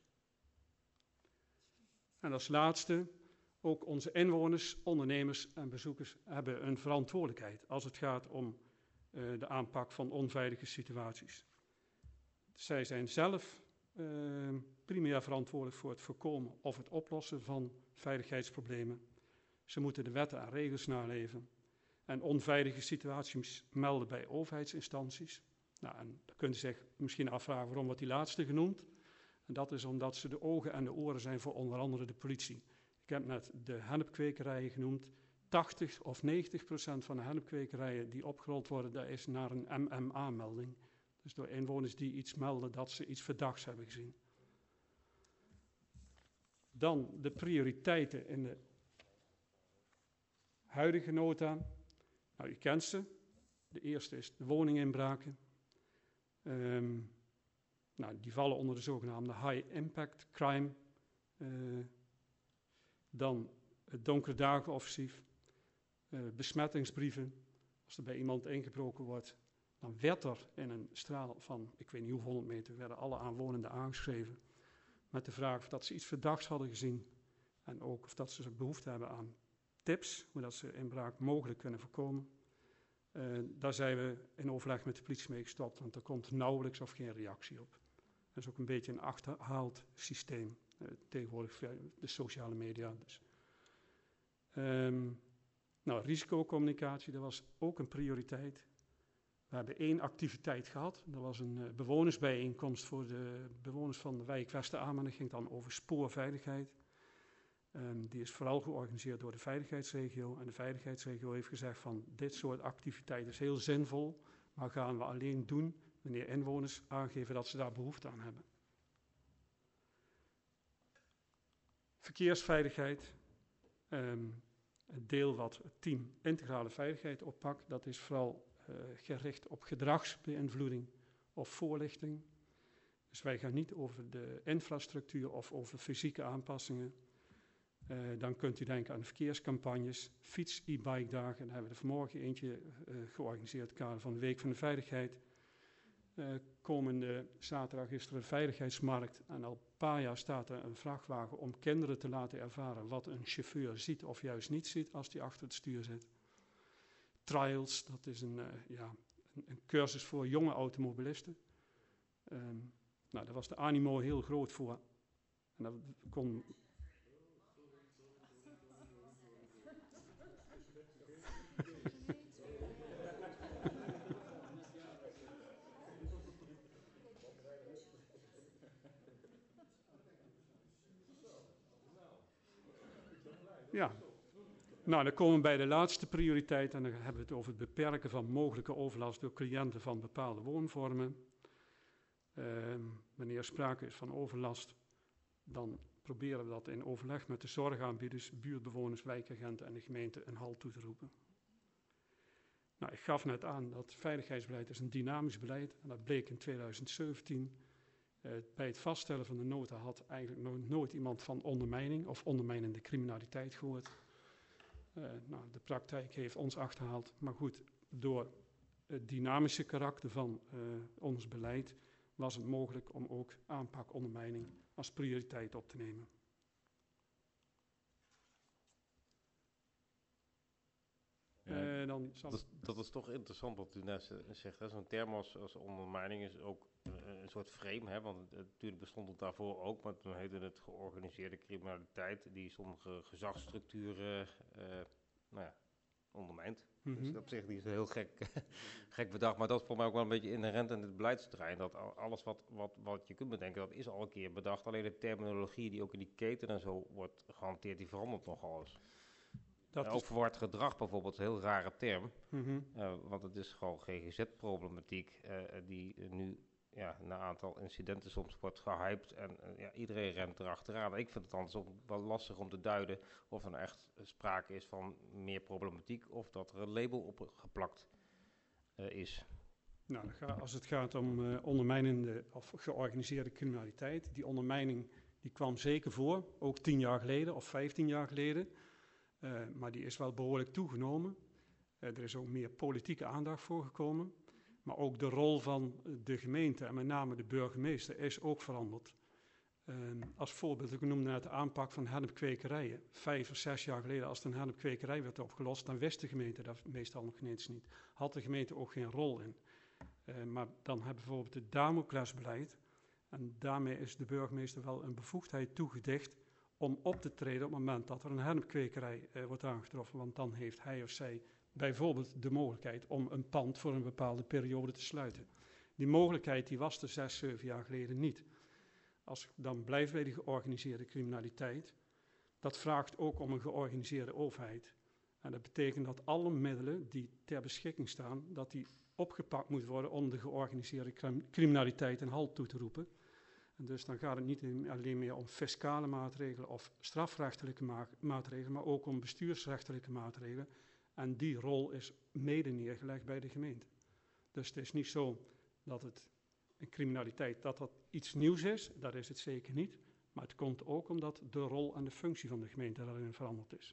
En als laatste, ook onze inwoners, ondernemers en bezoekers hebben een verantwoordelijkheid als het gaat om uh, de aanpak van onveilige situaties. Zij zijn zelf uh, primair verantwoordelijk voor het voorkomen of het oplossen van veiligheidsproblemen. Ze moeten de wetten en regels naleven en onveilige situaties melden bij overheidsinstanties. Nou, en dan kunt u zich misschien afvragen waarom wordt die laatste genoemd. En dat is omdat ze de ogen en de oren zijn voor onder andere de politie. Ik heb net de hennepkwekerijen genoemd. tachtig of negentig procent van de hennepkwekerijen die opgerold worden, dat is naar een M M A-melding. Dus door inwoners die iets melden dat ze iets verdachts hebben gezien. Dan de prioriteiten in de huidige nota. Nou, u kent ze. De eerste is de woninginbraken. Um, nou, die vallen onder de zogenaamde high impact crime. Uh, dan het donkere dagenoffensief. Uh, besmettingsbrieven. Als er bij iemand ingebroken wordt, dan werd er in een straal van, ik weet niet hoeveel honderd meter, werden alle aanwonenden aangeschreven. Met de vraag of dat ze iets verdachts hadden gezien. En ook of dat ze behoefte hebben aan tips, hoe dat ze inbraak mogelijk kunnen voorkomen. Uh, daar zijn we in overleg met de politie mee gestopt, want er komt nauwelijks of geen reactie op. Dat is ook een beetje een achterhaald systeem, uh, tegenwoordig via de sociale media. Dus. Um, nou, risicocommunicatie, dat was ook een prioriteit. We hebben één activiteit gehad, dat was een uh, bewonersbijeenkomst voor de bewoners van de wijk Wester-Amen. Dat ging dan over spoorveiligheid. Um, die is vooral georganiseerd door de veiligheidsregio. En de veiligheidsregio heeft gezegd van dit soort activiteiten is heel zinvol, maar gaan we alleen doen wanneer inwoners aangeven dat ze daar behoefte aan hebben. Verkeersveiligheid. Um, het deel wat het team integrale veiligheid oppakt, dat is vooral uh, gericht op gedragsbeïnvloeding of voorlichting. Dus wij gaan niet over de infrastructuur of over fysieke aanpassingen. Uh, dan kunt u denken aan de verkeerscampagnes, fiets, e-bike dagen. Daar hebben we er vanmorgen eentje uh, georganiseerd in het kader van de Week van de Veiligheid. Uh, komende zaterdag is er een veiligheidsmarkt en al een paar jaar staat er een vrachtwagen om kinderen te laten ervaren wat een chauffeur ziet of juist niet ziet als die achter het stuur zit. Trials, dat is een, uh, ja, een, een cursus voor jonge automobilisten. Um, nou, daar was de animo heel groot voor. En dat kon... Ja, nou dan komen we bij de laatste prioriteit en dan hebben we het over het beperken van mogelijke overlast door cliënten van bepaalde woonvormen. Uh, wanneer er sprake is van overlast, dan proberen we dat in overleg met de zorgaanbieders, buurtbewoners, wijkagenten en de gemeente een halt toe te roepen. Nou, ik gaf net aan dat veiligheidsbeleid is een dynamisch beleid en dat bleek in tweeduizend zeventien. Uh, bij het vaststellen van de nota had eigenlijk no- nooit iemand van ondermijning of ondermijnende criminaliteit gehoord. Uh, nou, de praktijk heeft ons achterhaald, maar goed, door het dynamische karakter van uh, ons beleid was het mogelijk om ook aanpak ondermijning als prioriteit op te nemen. Ja, uh, dan zal dat, dat is toch interessant wat u net zegt. Zo'n term als, als ondermijning is ook een, een soort frame, hè, want het, het, natuurlijk bestond het daarvoor ook, maar toen heette het georganiseerde criminaliteit, die sommige gezagsstructuren uh, nou ja, ondermijnt. Mm-hmm. Dus op zich die is heel gek, gek bedacht, maar dat is voor mij ook wel een beetje inherent in het beleidsterrein. Dat alles wat, wat, wat je kunt bedenken, dat is al een keer bedacht. Alleen de terminologie die ook in die keten en zo wordt gehanteerd, die verandert nogal eens. Dat Ja, is, ook verward gedrag bijvoorbeeld, een heel rare term. Mhm. Uh, want het is gewoon G G Z-problematiek uh, die uh, nu ja, na een aantal incidenten soms wordt gehyped en uh, ja, iedereen rent erachteraan. Ik vind het anders ook wel lastig om te duiden of er nou echt sprake is van meer problematiek of dat er een label op geplakt uh, is. Nou, als het gaat om uh, ondermijnende of georganiseerde criminaliteit, die ondermijning die kwam zeker voor, ook tien jaar geleden of vijftien jaar geleden. Uh, maar die is wel behoorlijk toegenomen. Uh, er is ook meer politieke aandacht voor gekomen. Maar ook de rol van de gemeente en met name de burgemeester is ook veranderd. Uh, als voorbeeld, ik noemde net de aanpak van hennepkwekerijen. Vijf of zes jaar geleden, als er een hennepkwekerij werd opgelost, dan wist de gemeente dat meestal nog eens niet. Had de gemeente ook geen rol in. Uh, maar dan hebben we bijvoorbeeld het Damoclesbeleid. En daarmee is de burgemeester wel een bevoegdheid toegedicht om op te treden op het moment dat er een hennepkwekerij uh, wordt aangetroffen. Want dan heeft hij of zij bijvoorbeeld de mogelijkheid om een pand voor een bepaalde periode te sluiten. Die mogelijkheid die was er zes, zeven jaar geleden niet. Als ik dan blijf bij die georganiseerde criminaliteit, dat vraagt ook om een georganiseerde overheid. En dat betekent dat alle middelen die ter beschikking staan, dat die opgepakt moeten worden om de georganiseerde criminaliteit een halt toe te roepen. En dus dan gaat het niet alleen meer om fiscale maatregelen of strafrechtelijke ma- maatregelen, maar ook om bestuursrechtelijke maatregelen. En die rol is mede neergelegd bij de gemeente. Dus het is niet zo dat het een criminaliteit, dat dat iets nieuws is, dat is het zeker niet. Maar het komt ook omdat de rol en de functie van de gemeente daarin veranderd is.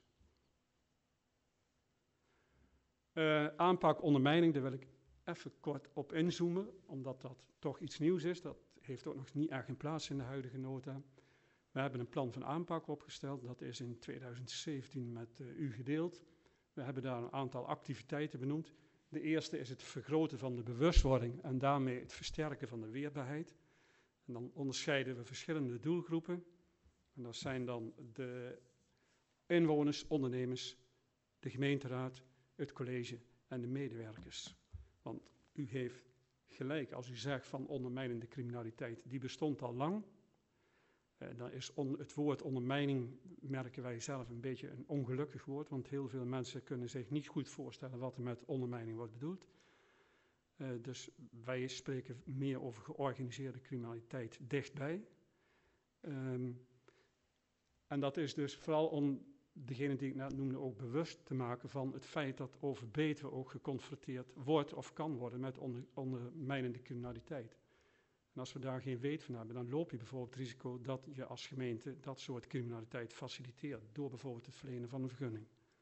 Uh, aanpak ondermijning, daar wil ik even kort op inzoomen, omdat dat toch iets nieuws is. Dat heeft ook nog niet echt een plaats in de huidige nota. We hebben een plan van aanpak opgesteld, dat is in tweeduizend zeventien met uh, u gedeeld. We hebben daar een aantal activiteiten benoemd. De eerste is het vergroten van de bewustwording en daarmee het versterken van de weerbaarheid. En dan onderscheiden we verschillende doelgroepen. En dat zijn dan de inwoners, ondernemers, de gemeenteraad, het college en de medewerkers. Want u heeft gelijk als u zegt van ondermijnende criminaliteit, die bestond al lang. Uh, dan is on, het woord ondermijning, merken wij zelf, een beetje een ongelukkig woord, want heel veel mensen kunnen zich niet goed voorstellen wat er met ondermijning wordt bedoeld. Uh, dus wij spreken meer over georganiseerde criminaliteit dichtbij. Um, en dat is dus vooral om degene die ik net noemde ook bewust te maken van het feit dat over Betuwe ook geconfronteerd wordt of kan worden met onder, ondermijnende criminaliteit. En als we daar geen weet van hebben, dan loop je bijvoorbeeld het risico dat je als gemeente dat soort criminaliteit faciliteert door bijvoorbeeld het verlenen van een vergunning.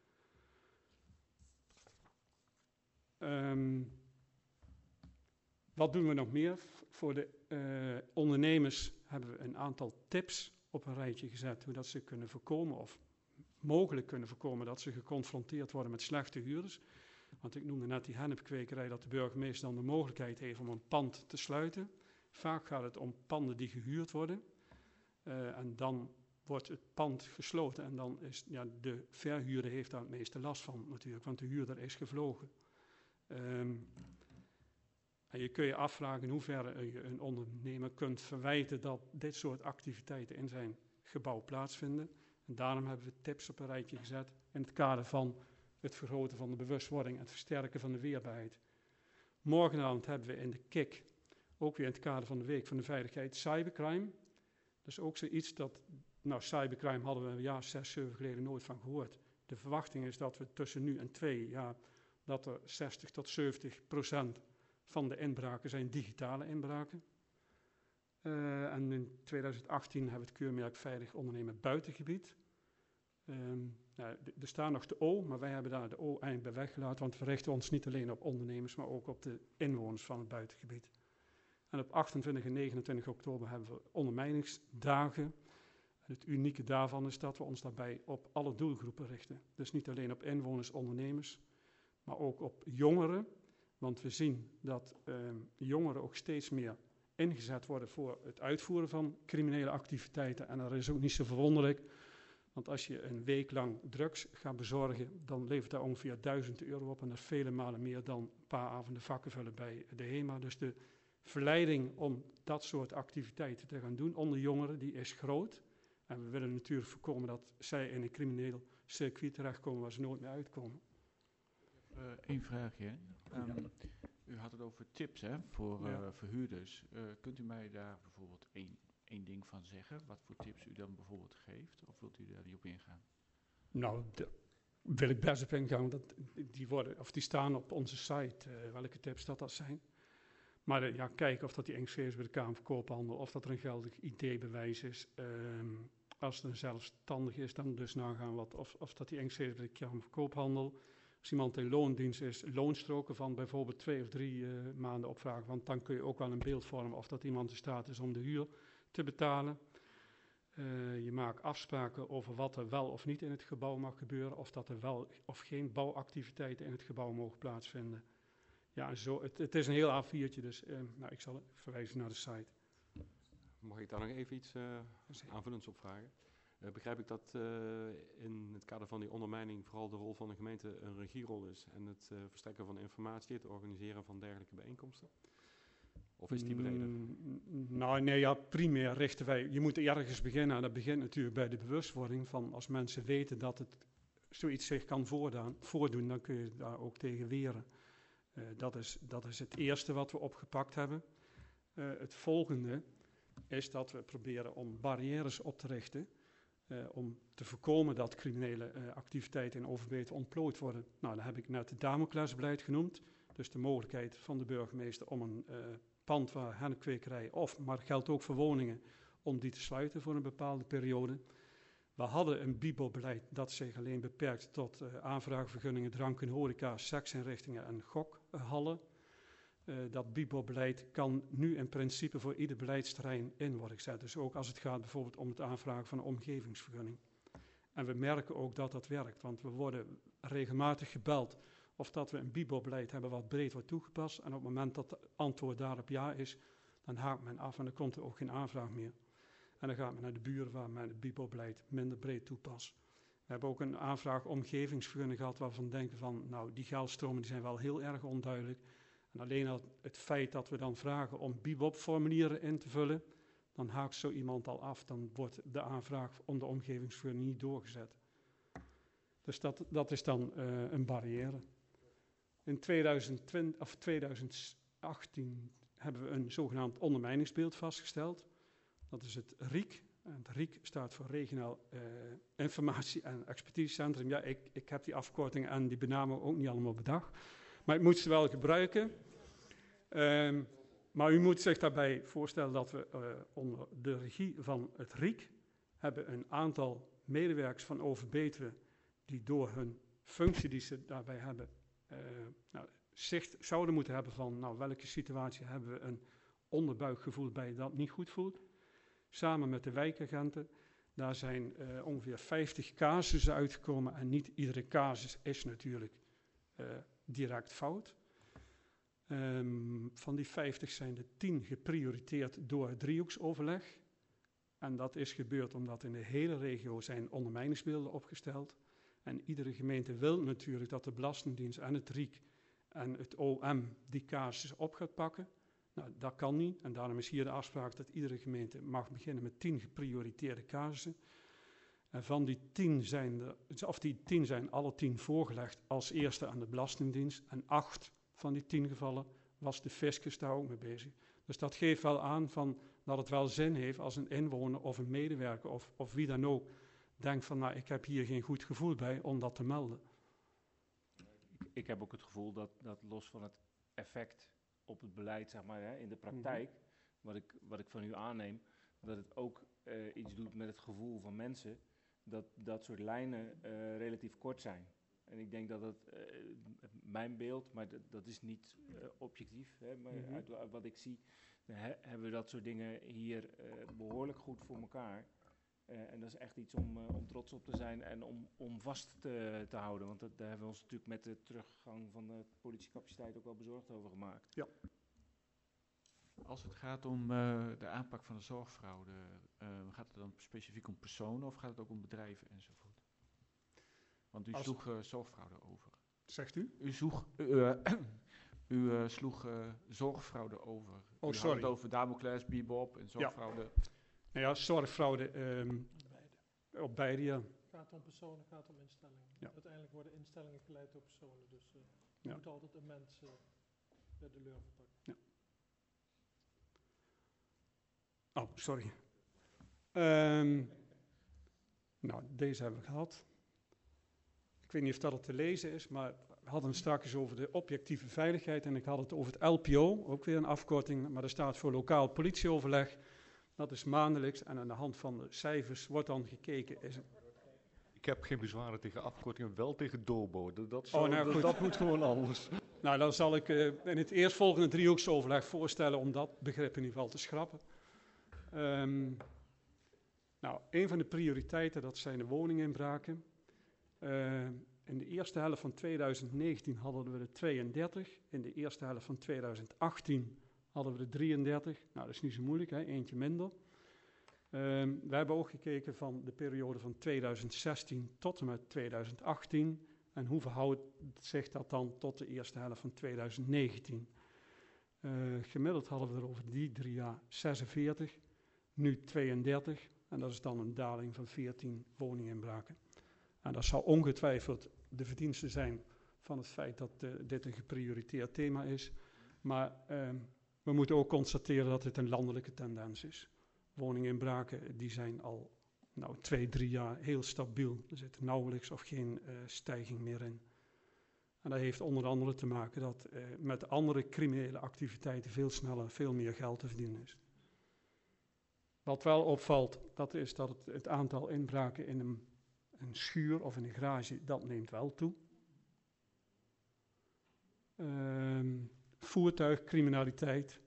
Um, wat doen we nog meer? Voor de uh, ondernemers hebben we een aantal tips op een rijtje gezet hoe dat ze kunnen voorkomen of mogelijk kunnen voorkomen dat ze geconfronteerd worden met slechte huurders. Want ik noemde net die hennepkwekerij dat de burgemeester dan de mogelijkheid heeft om een pand te sluiten. Vaak gaat het om panden die gehuurd worden. Uh, en dan wordt het pand gesloten en dan is ja, de verhuurder heeft daar het meeste last van natuurlijk, want de huurder is gevlogen. Um, en je kun je afvragen in hoeverre je een ondernemer kunt verwijten dat dit soort activiteiten in zijn gebouw plaatsvinden. En daarom hebben we tips op een rijtje gezet in het kader van het vergroten van de bewustwording en het versterken van de weerbaarheid. Morgenavond hebben we in de K I C, ook weer in het kader van de Week van de Veiligheid, cybercrime. Dat is ook zoiets dat, nou cybercrime hadden we een jaar, zes, zeven geleden nooit van gehoord. De verwachting is dat we tussen nu en twee jaar, dat er zestig tot zeventig procent van de inbraken zijn digitale inbraken. Uh, en in tweeduizend achttien hebben we het keurmerk Veilig Ondernemen Buitengebied. Um, nou, d- er staat nog de O, maar wij hebben daar de O eind bij weggelaten, want we richten ons niet alleen op ondernemers, maar ook op de inwoners van het buitengebied. En op achtentwintig en negenentwintig oktober hebben we ondermijningsdagen. En het unieke daarvan is dat we ons daarbij op alle doelgroepen richten. Dus niet alleen op inwoners, ondernemers, maar ook op jongeren. Want we zien dat um, jongeren ook steeds meer ingezet worden voor het uitvoeren van criminele activiteiten. En dat is ook niet zo verwonderlijk, want als je een week lang drugs gaat bezorgen, dan levert daar ongeveer duizend euro op. En dat is vele malen meer dan een paar avonden vakken vullen bij de HEMA. Dus de verleiding om dat soort activiteiten te gaan doen onder jongeren, die is groot. En we willen natuurlijk voorkomen dat zij in een crimineel circuit terechtkomen waar ze nooit meer uitkomen. Eén uh, vraagje. Um, ja. U had het over tips hè, voor uh, ja. verhuurders. Uh, kunt u mij daar bijvoorbeeld één, één ding van zeggen? Wat voor tips u dan bijvoorbeeld geeft? Of wilt u daar niet op ingaan? Nou, daar wil ik best op ingaan. Dat, die, worden, of die staan op onze site, uh, welke tips dat, dat zijn. Maar uh, ja, kijken of dat die ingeschreven is bij de Kamer van Koophandel, of dat er een geldig I D-bewijs is. Um, als het een zelfstandig is, dan dus nagaan wat, of, of dat die ingeschreven is bij de Kamer van Koophandel. Als iemand in loondienst is, loonstroken van bijvoorbeeld twee of drie uh, maanden opvragen. Want dan kun je ook wel een beeld vormen of dat iemand in staat is om de huur te betalen. Uh, je maakt afspraken over wat er wel of niet in het gebouw mag gebeuren. Of dat er wel of geen bouwactiviteiten in het gebouw mogen plaatsvinden. Ja, zo, het, het is een heel A viertje, dus uh, nou, ik zal verwijzen naar de site. Mag ik daar nog even iets uh, aanvullends op vragen? Uh, begrijp ik dat uh, in het kader van die ondermijning vooral de rol van de gemeente een regierol is en het uh, verstrekken van informatie, het organiseren van dergelijke bijeenkomsten? Of is die breder? Mm, nou nee, ja, primair richten wij, je moet ergens beginnen en dat begint natuurlijk bij de bewustwording van als mensen weten dat het zoiets zich kan voordaan, voordoen, dan kun je daar ook tegen weren. Uh, dat, is, dat is het eerste wat we opgepakt hebben. Uh, het volgende is dat we proberen om barrières op te richten. Uh, om te voorkomen dat criminele uh, activiteiten in Overbetuwe ontplooid worden. Nou, dan heb ik net het Damoclesbeleid genoemd. Dus de mogelijkheid van de burgemeester om een uh, pand waar hennepkwekerij of, maar geldt ook voor woningen, om die te sluiten voor een bepaalde periode. We hadden een B I B O-beleid dat zich alleen beperkt tot uh, aanvraagvergunningen, drank en horeca, seksinrichtingen en gokhallen. Uh, dat B I B O-beleid kan nu in principe voor ieder beleidsterrein in worden gezet. Dus ook als het gaat bijvoorbeeld om het aanvragen van een omgevingsvergunning. En we merken ook dat dat werkt, want we worden regelmatig gebeld of dat we een B I B O-beleid hebben wat breed wordt toegepast. En op het moment dat het antwoord daarop ja is, dan haakt men af en dan komt er ook geen aanvraag meer. En dan gaat men naar de buren waar men het B I B O-beleid minder breed toepast. We hebben ook een aanvraag omgevingsvergunning gehad waarvan we denken van, nou die geldstromen die zijn wel heel erg onduidelijk. En alleen al het feit dat we dan vragen om B I B O-formulieren in te vullen, dan haakt zo iemand al af. Dan wordt de aanvraag om de omgevingsvergunning niet doorgezet. Dus dat, dat is dan uh, een barrière. In tweeduizend twintig, of tweeduizend achttien hebben we een zogenaamd ondermijningsbeeld vastgesteld. Dat is het R I C. En het R I C staat voor Regionaal uh, Informatie- en Expertisecentrum. Ja, ik, ik heb die afkortingen en die benamingen ook niet allemaal bedacht. Maar ik moet ze wel gebruiken. Um, maar u moet zich daarbij voorstellen dat we uh, onder de regie van het R I C hebben een aantal medewerkers van Overbetuwe die door hun functie die ze daarbij hebben, uh, nou, zicht zouden moeten hebben van nou, welke situatie hebben we een onderbuikgevoel bij dat niet goed voelt. Samen met de wijkagenten, daar zijn uh, ongeveer vijftig casussen uitgekomen en niet iedere casus is natuurlijk uh, direct fout. Um, van die vijftig zijn er tien geprioriteerd door het driehoeksoverleg. En dat is gebeurd omdat in de hele regio zijn ondermijningsbeelden opgesteld. En iedere gemeente wil natuurlijk dat de Belastingdienst en het R I C en het O M die casus op gaat pakken. Nou, dat kan niet. En daarom is hier de afspraak dat iedere gemeente mag beginnen met tien geprioriteerde casussen. En van die tien zijn, er, of die tien zijn alle tien voorgelegd als eerste aan de Belastingdienst. En acht van die tien gevallen was de fiscus daar ook mee bezig. Dus dat geeft wel aan van dat het wel zin heeft als een inwoner of een medewerker of, of wie dan ook denkt van nou ik heb hier geen goed gevoel bij om dat te melden. Ik, ik heb ook het gevoel dat, dat los van het effect op het beleid, zeg maar, hè, in de praktijk, mm-hmm. wat, ik, wat ik van u aanneem, dat het ook uh, iets doet met het gevoel van mensen, dat dat soort lijnen uh, relatief kort zijn. En ik denk dat het, uh, mijn beeld, maar dat, dat is niet uh, objectief, hè, maar mm-hmm. uit, uit wat ik zie, he, hebben we dat soort dingen hier uh, behoorlijk goed voor elkaar. Uh, en dat is echt iets om, uh, om trots op te zijn en om, om vast te, te houden. Want dat, daar hebben we ons natuurlijk met de teruggang van de politiecapaciteit ook wel bezorgd over gemaakt. Ja. Als het gaat om uh, de aanpak van de zorgfraude, uh, gaat het dan specifiek om personen of gaat het ook om bedrijven enzovoort? Want u Als sloeg uh, zorgfraude over. Zegt u? U, zoeg, uh, u uh, sloeg uh, zorgfraude over. Oh, u sorry. had het over Damocles, Bebop en zorgfraude. Ja. Nou ja, zorgfraude. Um, Op beide, ja. Het gaat om personen, het gaat om instellingen. Ja. Uiteindelijk worden instellingen geleid door personen. Dus uh, je Ja. moet altijd een mens uh, bij de leur verpakken. Ja. Oh, sorry. Um, nou, deze hebben we gehad. Ik weet niet of dat het te lezen is, maar we hadden het straks over de objectieve veiligheid en ik had het over het L P O, ook weer een afkorting, maar dat staat voor lokaal politieoverleg. Dat is maandelijks en aan de hand van de cijfers wordt dan gekeken. Is het... Ik heb geen bezwaren tegen afkortingen, wel tegen DOBO. Dat, zou, oh, nou, dat, dat moet gewoon anders. Nou, dan zal ik uh, in het eerstvolgende driehoeksoverleg voorstellen om dat begrip in ieder geval te schrappen. Um, nou, een van de prioriteiten, dat zijn de woninginbraken. Uh, in de eerste helft van tweeduizend negentien hadden we er tweeëndertig. In de eerste helft van tweeduizend achttien hadden we er drieëndertig. Nou, dat is niet zo moeilijk, hè? Eentje minder. Um, we hebben ook gekeken van de periode van tweeduizend zestien tot en met tweeduizend achttien. En hoe verhoudt zich dat dan tot de eerste helft van tweeduizend negentien? Uh, gemiddeld hadden we er over die drie jaar zesenveertig, nu tweeëndertig. En dat is dan een daling van veertien woninginbraken. En dat zal ongetwijfeld de verdienste zijn van het feit dat uh, dit een geprioriteerd thema is. Maar uh, we moeten ook constateren dat dit een landelijke tendens is. Woninginbraken die zijn al nou, twee, drie jaar heel stabiel. Er zit nauwelijks of geen uh, stijging meer in. En dat heeft onder andere te maken dat uh, met andere criminele activiteiten veel sneller, veel meer geld te verdienen is. Wat wel opvalt, dat is dat het, het aantal inbraken in een, een schuur of in een garage, dat neemt wel toe. Um, voertuigcriminaliteit.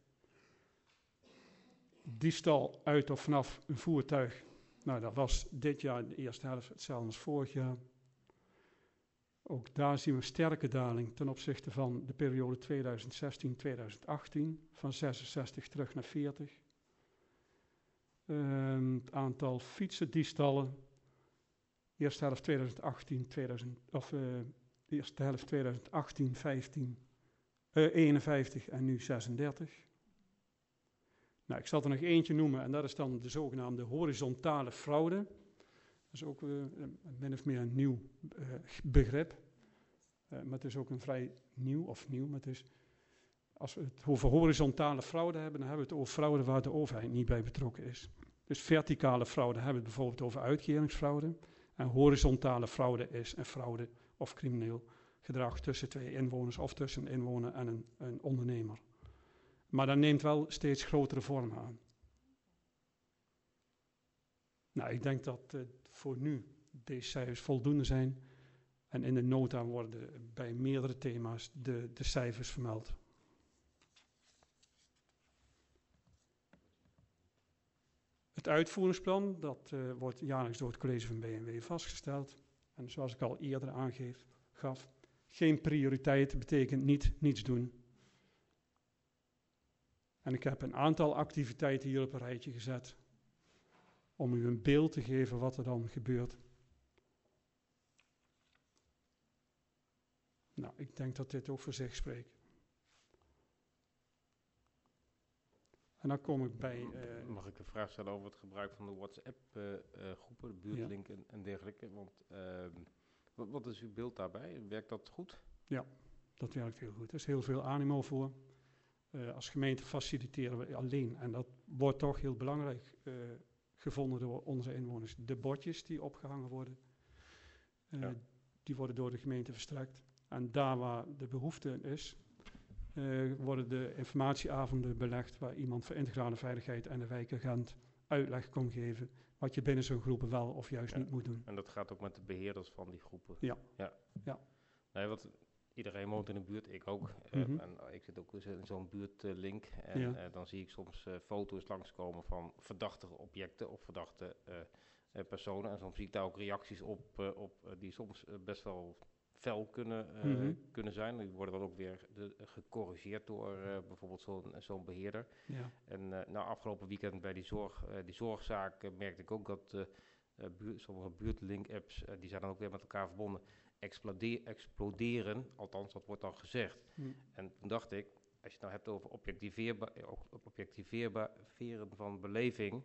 Diefstal uit of vanaf een voertuig. Nou, dat was dit jaar de eerste helft hetzelfde als vorig jaar. Ook daar zien we een sterke daling ten opzichte van de periode tweeduizend zestien tot tweeduizend achttien. Van zesenzestig terug naar veertig. Um, het aantal fietsendiefstallen. Eerste helft tweeduizend achttien, tweeduizend, of uh, de eerste helft tweeduizend achttien, vijftien, uh, eenenvijftig en nu zesendertig. Nou, ik zal er nog eentje noemen en dat is dan de zogenaamde horizontale fraude. Dat is ook uh, min of meer een nieuw uh, begrip. Uh, maar het is ook een vrij nieuw, of nieuw, maar het is... Als we het over horizontale fraude hebben, dan hebben we het over fraude waar de overheid niet bij betrokken is. Dus verticale fraude hebben we het bijvoorbeeld over uitkeringsfraude. En horizontale fraude is een fraude of crimineel gedrag tussen twee inwoners of tussen een inwoner en een, een ondernemer. Maar dat neemt wel steeds grotere vormen aan. Nou, ik denk dat uh, voor nu deze cijfers voldoende zijn. En in de nota worden bij meerdere thema's de, de cijfers vermeld. Het uitvoeringsplan, dat uh, wordt jaarlijks door het college van B N W vastgesteld. En zoals ik al eerder aangeef, gaf, geen prioriteit betekent niet niets doen. En ik heb een aantal activiteiten hier op een rijtje gezet, om u een beeld te geven wat er dan gebeurt. Nou, ik denk dat dit ook voor zich spreekt. En dan kom ik bij... Uh, Mag ik een vraag stellen over het gebruik van de WhatsApp-groepen, uh, uh, de buurtlink ja. en, en dergelijke? Want uh, wat, wat is uw beeld daarbij? Werkt dat goed? Ja, dat werkt heel goed. Er is heel veel animo voor. Uh, als gemeente faciliteren we alleen, en dat wordt toch heel belangrijk uh, gevonden door onze inwoners, de bordjes die opgehangen worden. Uh, ja. Die worden door de gemeente verstrekt. En daar waar de behoefte is, uh, worden de informatieavonden belegd waar iemand voor integrale veiligheid en de wijkagent uitleg kan geven wat je binnen zo'n groepen wel of juist ja. niet moet doen. En dat gaat ook met de beheerders van die groepen? Ja. ja. ja. Nee, wat, iedereen woont in een buurt, ik ook. Uh, mm-hmm. En uh, ik zit ook in zo'n buurtlink uh, en ja. uh, dan zie ik soms uh, foto's langskomen van verdachte objecten of verdachte uh, uh, personen. En soms zie ik daar ook reacties op, uh, op uh, die soms uh, best wel fel kunnen, uh, mm-hmm. kunnen zijn. Die worden dan ook weer de, uh, gecorrigeerd door uh, bijvoorbeeld zo'n, zo'n beheerder. Ja. En uh, nou, afgelopen weekend bij die, zorg, uh, die zorgzaak uh, merkte ik ook dat uh, uh, buur, sommige buurtlink-apps, uh, die zijn dan ook weer met elkaar verbonden, explode- exploderen. Althans, dat wordt dan gezegd. Mm. En toen dacht ik, als je het nou hebt over objectiveerba- objectiveren van beleving,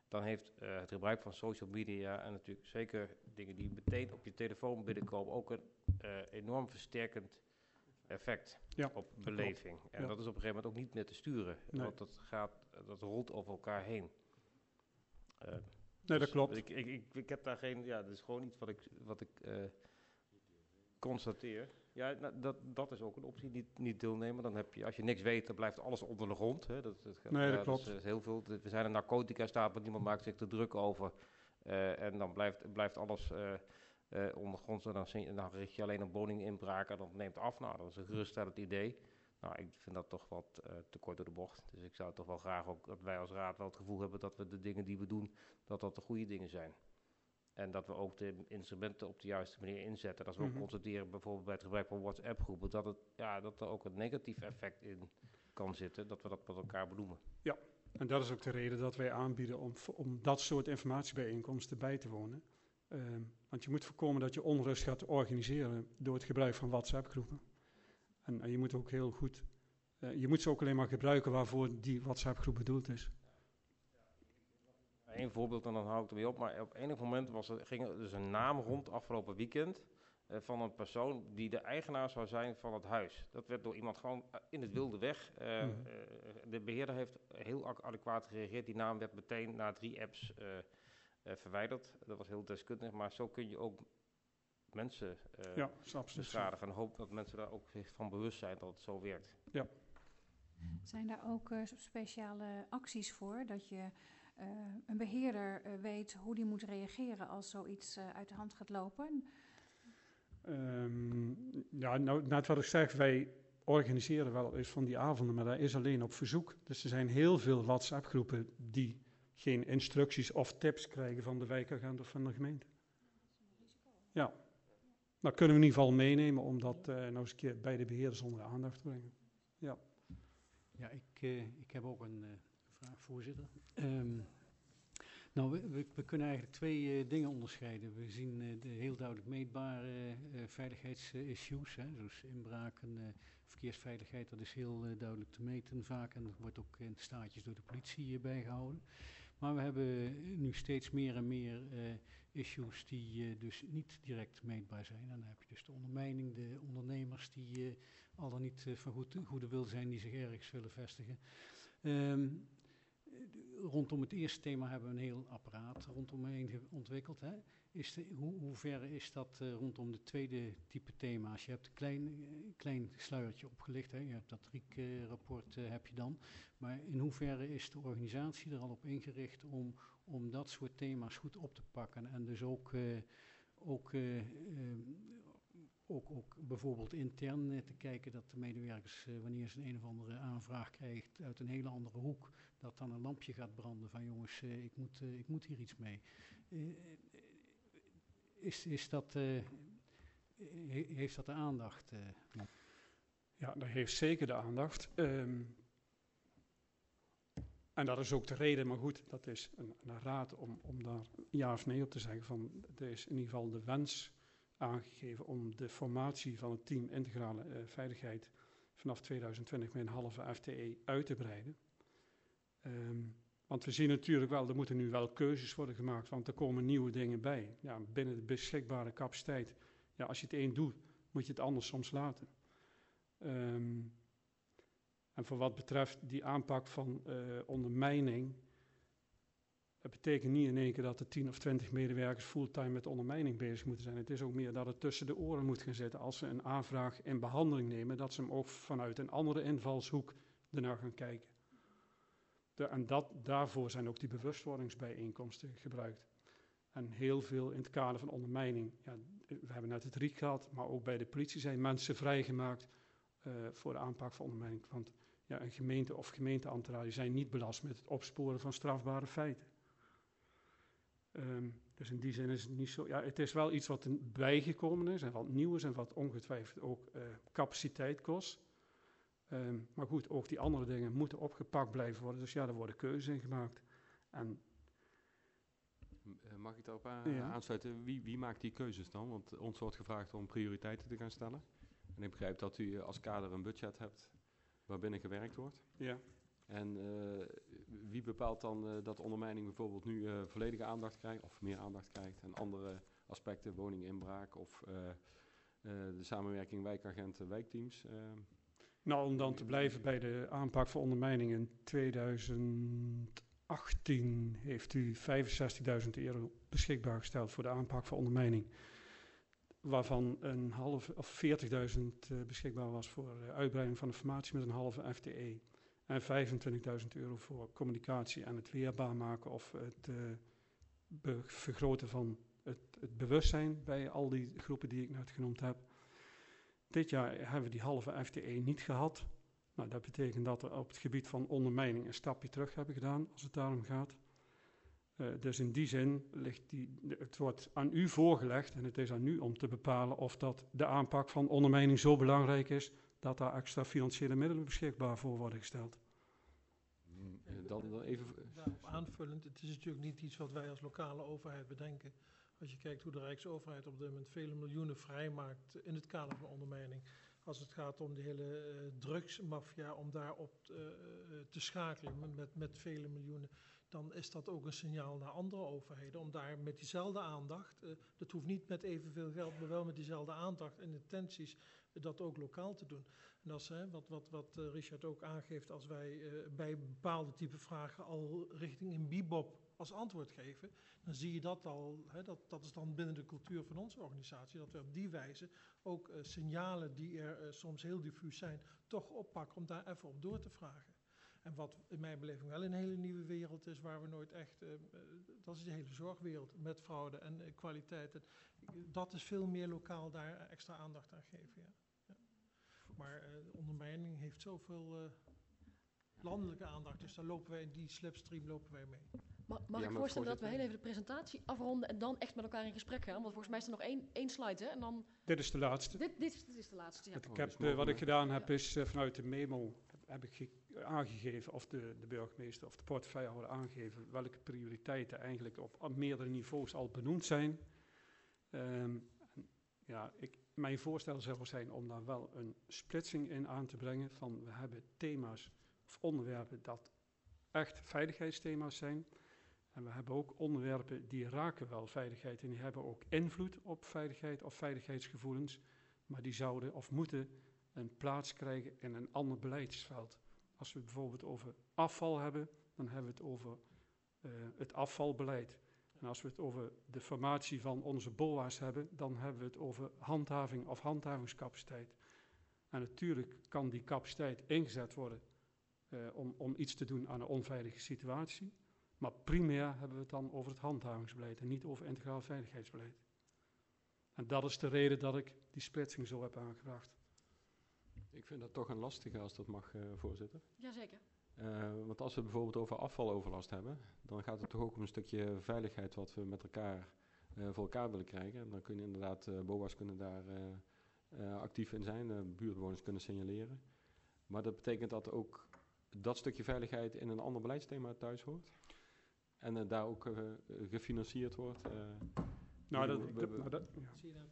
dan heeft uh, het gebruik van social media en natuurlijk zeker dingen die meteen op je telefoon binnenkomen ook een uh, enorm versterkend effect ja, op beleving. En ja. dat is op een gegeven moment ook niet meer te sturen, Nee. want dat gaat, dat rolt over elkaar heen. Uh, nee, dat dus klopt. Ik, ik, ik, ik heb daar geen, ja, dat is gewoon iets wat ik, wat ik uh, constateer. Ja, nou, dat, dat is ook een optie, niet, niet deelnemen. Dan heb je, als je niks weet, dan blijft alles onder de grond. Hè. Dat, dat, nee, ja, dat klopt. Dat is, uh, heel veel. We zijn een narcotica-staat, maar niemand maakt zich er druk over. Uh, en dan blijft, blijft alles uh, uh, ondergronds. En dan, dan richt je alleen een woninginbraak en dat neemt af. Nou, dat is een geruststellend idee. Nou, ik vind dat toch wat uh, te kort door de bocht. Dus ik zou toch wel graag ook, dat wij als raad wel het gevoel hebben dat we de dingen die we doen, dat dat de goede dingen zijn. En dat we ook de instrumenten op de juiste manier inzetten. Dat we ook mm-hmm. constateren, bijvoorbeeld bij het gebruik van WhatsApp-groepen, dat, het, ja, dat er ook een negatief effect in kan zitten, dat we dat met elkaar benoemen. Ja, en dat is ook de reden dat wij aanbieden om, om dat soort informatiebijeenkomsten bij te wonen. Um, want je moet voorkomen dat je onrust gaat organiseren door het gebruik van WhatsApp-groepen. En, en je moet ook heel goed, uh, je moet ze ook alleen maar gebruiken waarvoor die WhatsApp-groep bedoeld is. Eén voorbeeld en dan hou ik ermee op, maar op enig moment was er, ging er dus een naam rond afgelopen weekend uh, van een persoon die de eigenaar zou zijn van het huis. Dat werd door iemand gewoon in het wilde weg. Uh, mm-hmm. uh, de beheerder heeft heel adequaat gereageerd. Die naam werd meteen na drie apps uh, uh, verwijderd. Dat was heel deskundig, maar zo kun je ook mensen uh, ja, beschadigen. En hoop dat mensen daar ook zich van bewust zijn dat het zo werkt. Ja. Zijn daar ook uh, speciale acties voor, dat je Uh, een beheerder uh, weet hoe die moet reageren als zoiets uh, uit de hand gaat lopen? Um, ja, nou, net wat ik zeg, wij organiseren wel eens van die avonden, maar dat is alleen op verzoek. Dus er zijn heel veel WhatsApp-groepen die geen instructies of tips krijgen van de wijkagent of van de gemeente. Ja, dat kunnen we in ieder geval meenemen om dat uh, nou eens een keer bij de beheerders onder de aandacht te brengen. Ja, ja ik, uh, ik heb ook een... Uh, Vraag, voorzitter. Um, nou, we, we, we kunnen eigenlijk twee uh, dingen onderscheiden. We zien uh, de heel duidelijk meetbare uh, veiligheidsissues, hè, zoals inbraken, uh, verkeersveiligheid, dat is heel uh, duidelijk te meten vaak en dat wordt ook in staatjes door de politie uh, bijgehouden. Maar we hebben nu steeds meer en meer uh, issues die uh, dus niet direct meetbaar zijn. En dan heb je dus de ondermijning, de ondernemers die uh, al dan niet uh, van goed, goede wil zijn, die zich ergens willen vestigen. Um, Rondom het eerste thema hebben we een heel apparaat rondomheen ontwikkeld. Hè. Is de, hoe, hoe ver is dat uh, rondom de tweede type thema's? Je hebt een klein, uh, klein sluiertje opgelicht, hè. Je hebt dat R I C-rapport uh, heb je dan. Maar in hoeverre is de organisatie er al op ingericht om, om dat soort thema's goed op te pakken? En dus ook, uh, ook, uh, uh, ook, ook bijvoorbeeld intern uh, te kijken dat de medewerkers, uh, wanneer ze een, een of andere aanvraag krijgt uit een hele andere hoek, dat dan een lampje gaat branden van jongens, uh, ik, moet, uh, ik moet hier iets mee. Uh, is, is dat, uh, he, heeft dat de aandacht? Uh, ja, dat heeft zeker de aandacht. Um, en dat is ook de reden, maar goed, dat is een, een raad om, om daar ja of nee op te zeggen. Van, er is in ieder geval de wens aangegeven om de formatie van het team integrale uh, veiligheid vanaf tweeduizend twintig met een halve F T E uit te breiden. Um, want we zien natuurlijk wel, er moeten nu wel keuzes worden gemaakt, want er komen nieuwe dingen bij. Ja, binnen de beschikbare capaciteit, ja, als je het een doet, moet je het anders soms laten. Um, en voor wat betreft die aanpak van uh, ondermijning, dat betekent niet in één keer dat er tien of twintig medewerkers fulltime met ondermijning bezig moeten zijn. Het is ook meer dat het tussen de oren moet gaan zitten als ze een aanvraag in behandeling nemen, dat ze hem ook vanuit een andere invalshoek ernaar gaan kijken. De, en dat, daarvoor zijn ook die bewustwordingsbijeenkomsten gebruikt. En heel veel in het kader van ondermijning. Ja, we hebben net het R I C gehad, maar ook bij de politie zijn mensen vrijgemaakt uh, voor de aanpak van ondermijning. Want ja, een gemeente of gemeenteambtenaren zijn niet belast met het opsporen van strafbare feiten. Um, dus in die zin is het niet zo. Ja, het is wel iets wat er bijgekomen is en wat nieuw is en wat ongetwijfeld ook uh, capaciteit kost. Um, maar goed, ook die andere dingen moeten opgepakt blijven worden. Dus ja, er worden keuzes in gemaakt. En Mag ik daarop aan, ja. aansluiten? Wie, wie maakt die keuzes dan? Want ons wordt gevraagd om prioriteiten te gaan stellen. En ik begrijp dat u als kader een budget hebt waarbinnen gewerkt wordt. Ja. En uh, wie bepaalt dan uh, dat ondermijning bijvoorbeeld nu uh, volledige aandacht krijgt of meer aandacht krijgt en andere aspecten, woninginbraak of uh, uh, de samenwerking wijkagenten-wijkteams? Uh, nou, om dan te blijven bij de aanpak van ondermijning in tweeduizend achttien heeft u vijfenzestigduizend euro beschikbaar gesteld voor de aanpak van ondermijning. Waarvan een half of veertigduizend uh, beschikbaar was voor uh, uitbreiding van de formatie met een halve F T E. En vijfentwintigduizend euro voor communicatie en het weerbaar maken of het uh, be- vergroten van het, het bewustzijn bij al die groepen die ik net genoemd heb. Dit jaar hebben we die halve F T E niet gehad. Nou, dat betekent dat we op het gebied van ondermijning een stapje terug hebben gedaan als het daarom gaat. Uh, dus in die zin ligt die, de, het wordt aan u voorgelegd en het is aan u om te bepalen of dat de aanpak van ondermijning zo belangrijk is dat daar extra financiële middelen beschikbaar voor worden gesteld. Mm, dan, dan even daarop aanvullend, het is natuurlijk niet iets wat wij als lokale overheid bedenken. Als je kijkt hoe de Rijksoverheid op dit moment vele miljoenen vrijmaakt in het kader van ondermijning. Als het gaat om de hele uh, drugsmafia, om daarop uh, uh, te schakelen met, met vele miljoenen, dan is dat ook een signaal naar andere overheden om daar met diezelfde aandacht, uh, dat hoeft niet met evenveel geld, maar wel met diezelfde aandacht en intenties, uh, dat ook lokaal te doen. En als, hè, wat, wat, wat uh, Richard ook aangeeft, als wij uh, bij bepaalde type vragen al richting een bebop als antwoord geven, dan zie je dat al, hè, dat, dat is dan binnen de cultuur van onze organisatie, dat we op die wijze ook uh, signalen die er uh, soms heel diffuus zijn, toch oppakken om daar even op door te vragen. En wat in mijn beleving wel een hele nieuwe wereld is, waar we nooit echt, uh, uh, dat is de hele zorgwereld met fraude en uh, kwaliteiten. Dat is veel meer lokaal daar extra aandacht aan geven. Ja. Ja. Maar uh, ondermijning heeft zoveel uh, landelijke aandacht, dus daar lopen wij in die slipstream lopen wij mee. Ma- mag ja, ik voorstellen dat we heel even de presentatie afronden en dan echt met elkaar in gesprek gaan? Want volgens mij is er nog één, één slide, hè? En dan... Dit is de laatste. Dit, dit, dit is de laatste, ja. Het, ik heb, uh, wat ik gedaan heb is uh, vanuit de memo heb, heb ik ge- aangegeven, of de, de burgemeester of de portefeuillehouder aangegeven, welke prioriteiten eigenlijk op, op meerdere niveaus al benoemd zijn. Um, en, ja, ik, mijn voorstel zou zijn om daar wel een splitsing in aan te brengen van we hebben thema's of onderwerpen dat echt veiligheidsthema's zijn. En we hebben ook onderwerpen die raken wel veiligheid en die hebben ook invloed op veiligheid of veiligheidsgevoelens, maar die zouden of moeten een plaats krijgen in een ander beleidsveld. Als we het bijvoorbeeld over afval hebben, dan hebben we het over uh, het afvalbeleid. En als we het over de formatie van onze B O A's hebben, dan hebben we het over handhaving of handhavingscapaciteit. En natuurlijk kan die capaciteit ingezet worden uh, om, om iets te doen aan een onveilige situatie. Maar primair hebben we het dan over het handhavingsbeleid en niet over integraal veiligheidsbeleid. En dat is de reden dat ik die splitsing zo heb aangebracht. Ik vind dat toch een lastige als dat mag, uh, voorzitter. Jazeker. Uh, want als we het bijvoorbeeld over afvaloverlast hebben, dan gaat het toch ook om een stukje veiligheid wat we met elkaar uh, voor elkaar willen krijgen. En dan kunnen inderdaad, uh, B O A's kunnen daar uh, uh, actief in zijn, uh, buurtbewoners kunnen signaleren. Maar dat betekent dat ook dat stukje veiligheid in een ander beleidsthema thuis hoort. En uh, daar ook uh, gefinancierd wordt. Uh, nou, dat, we, we, dat, ja.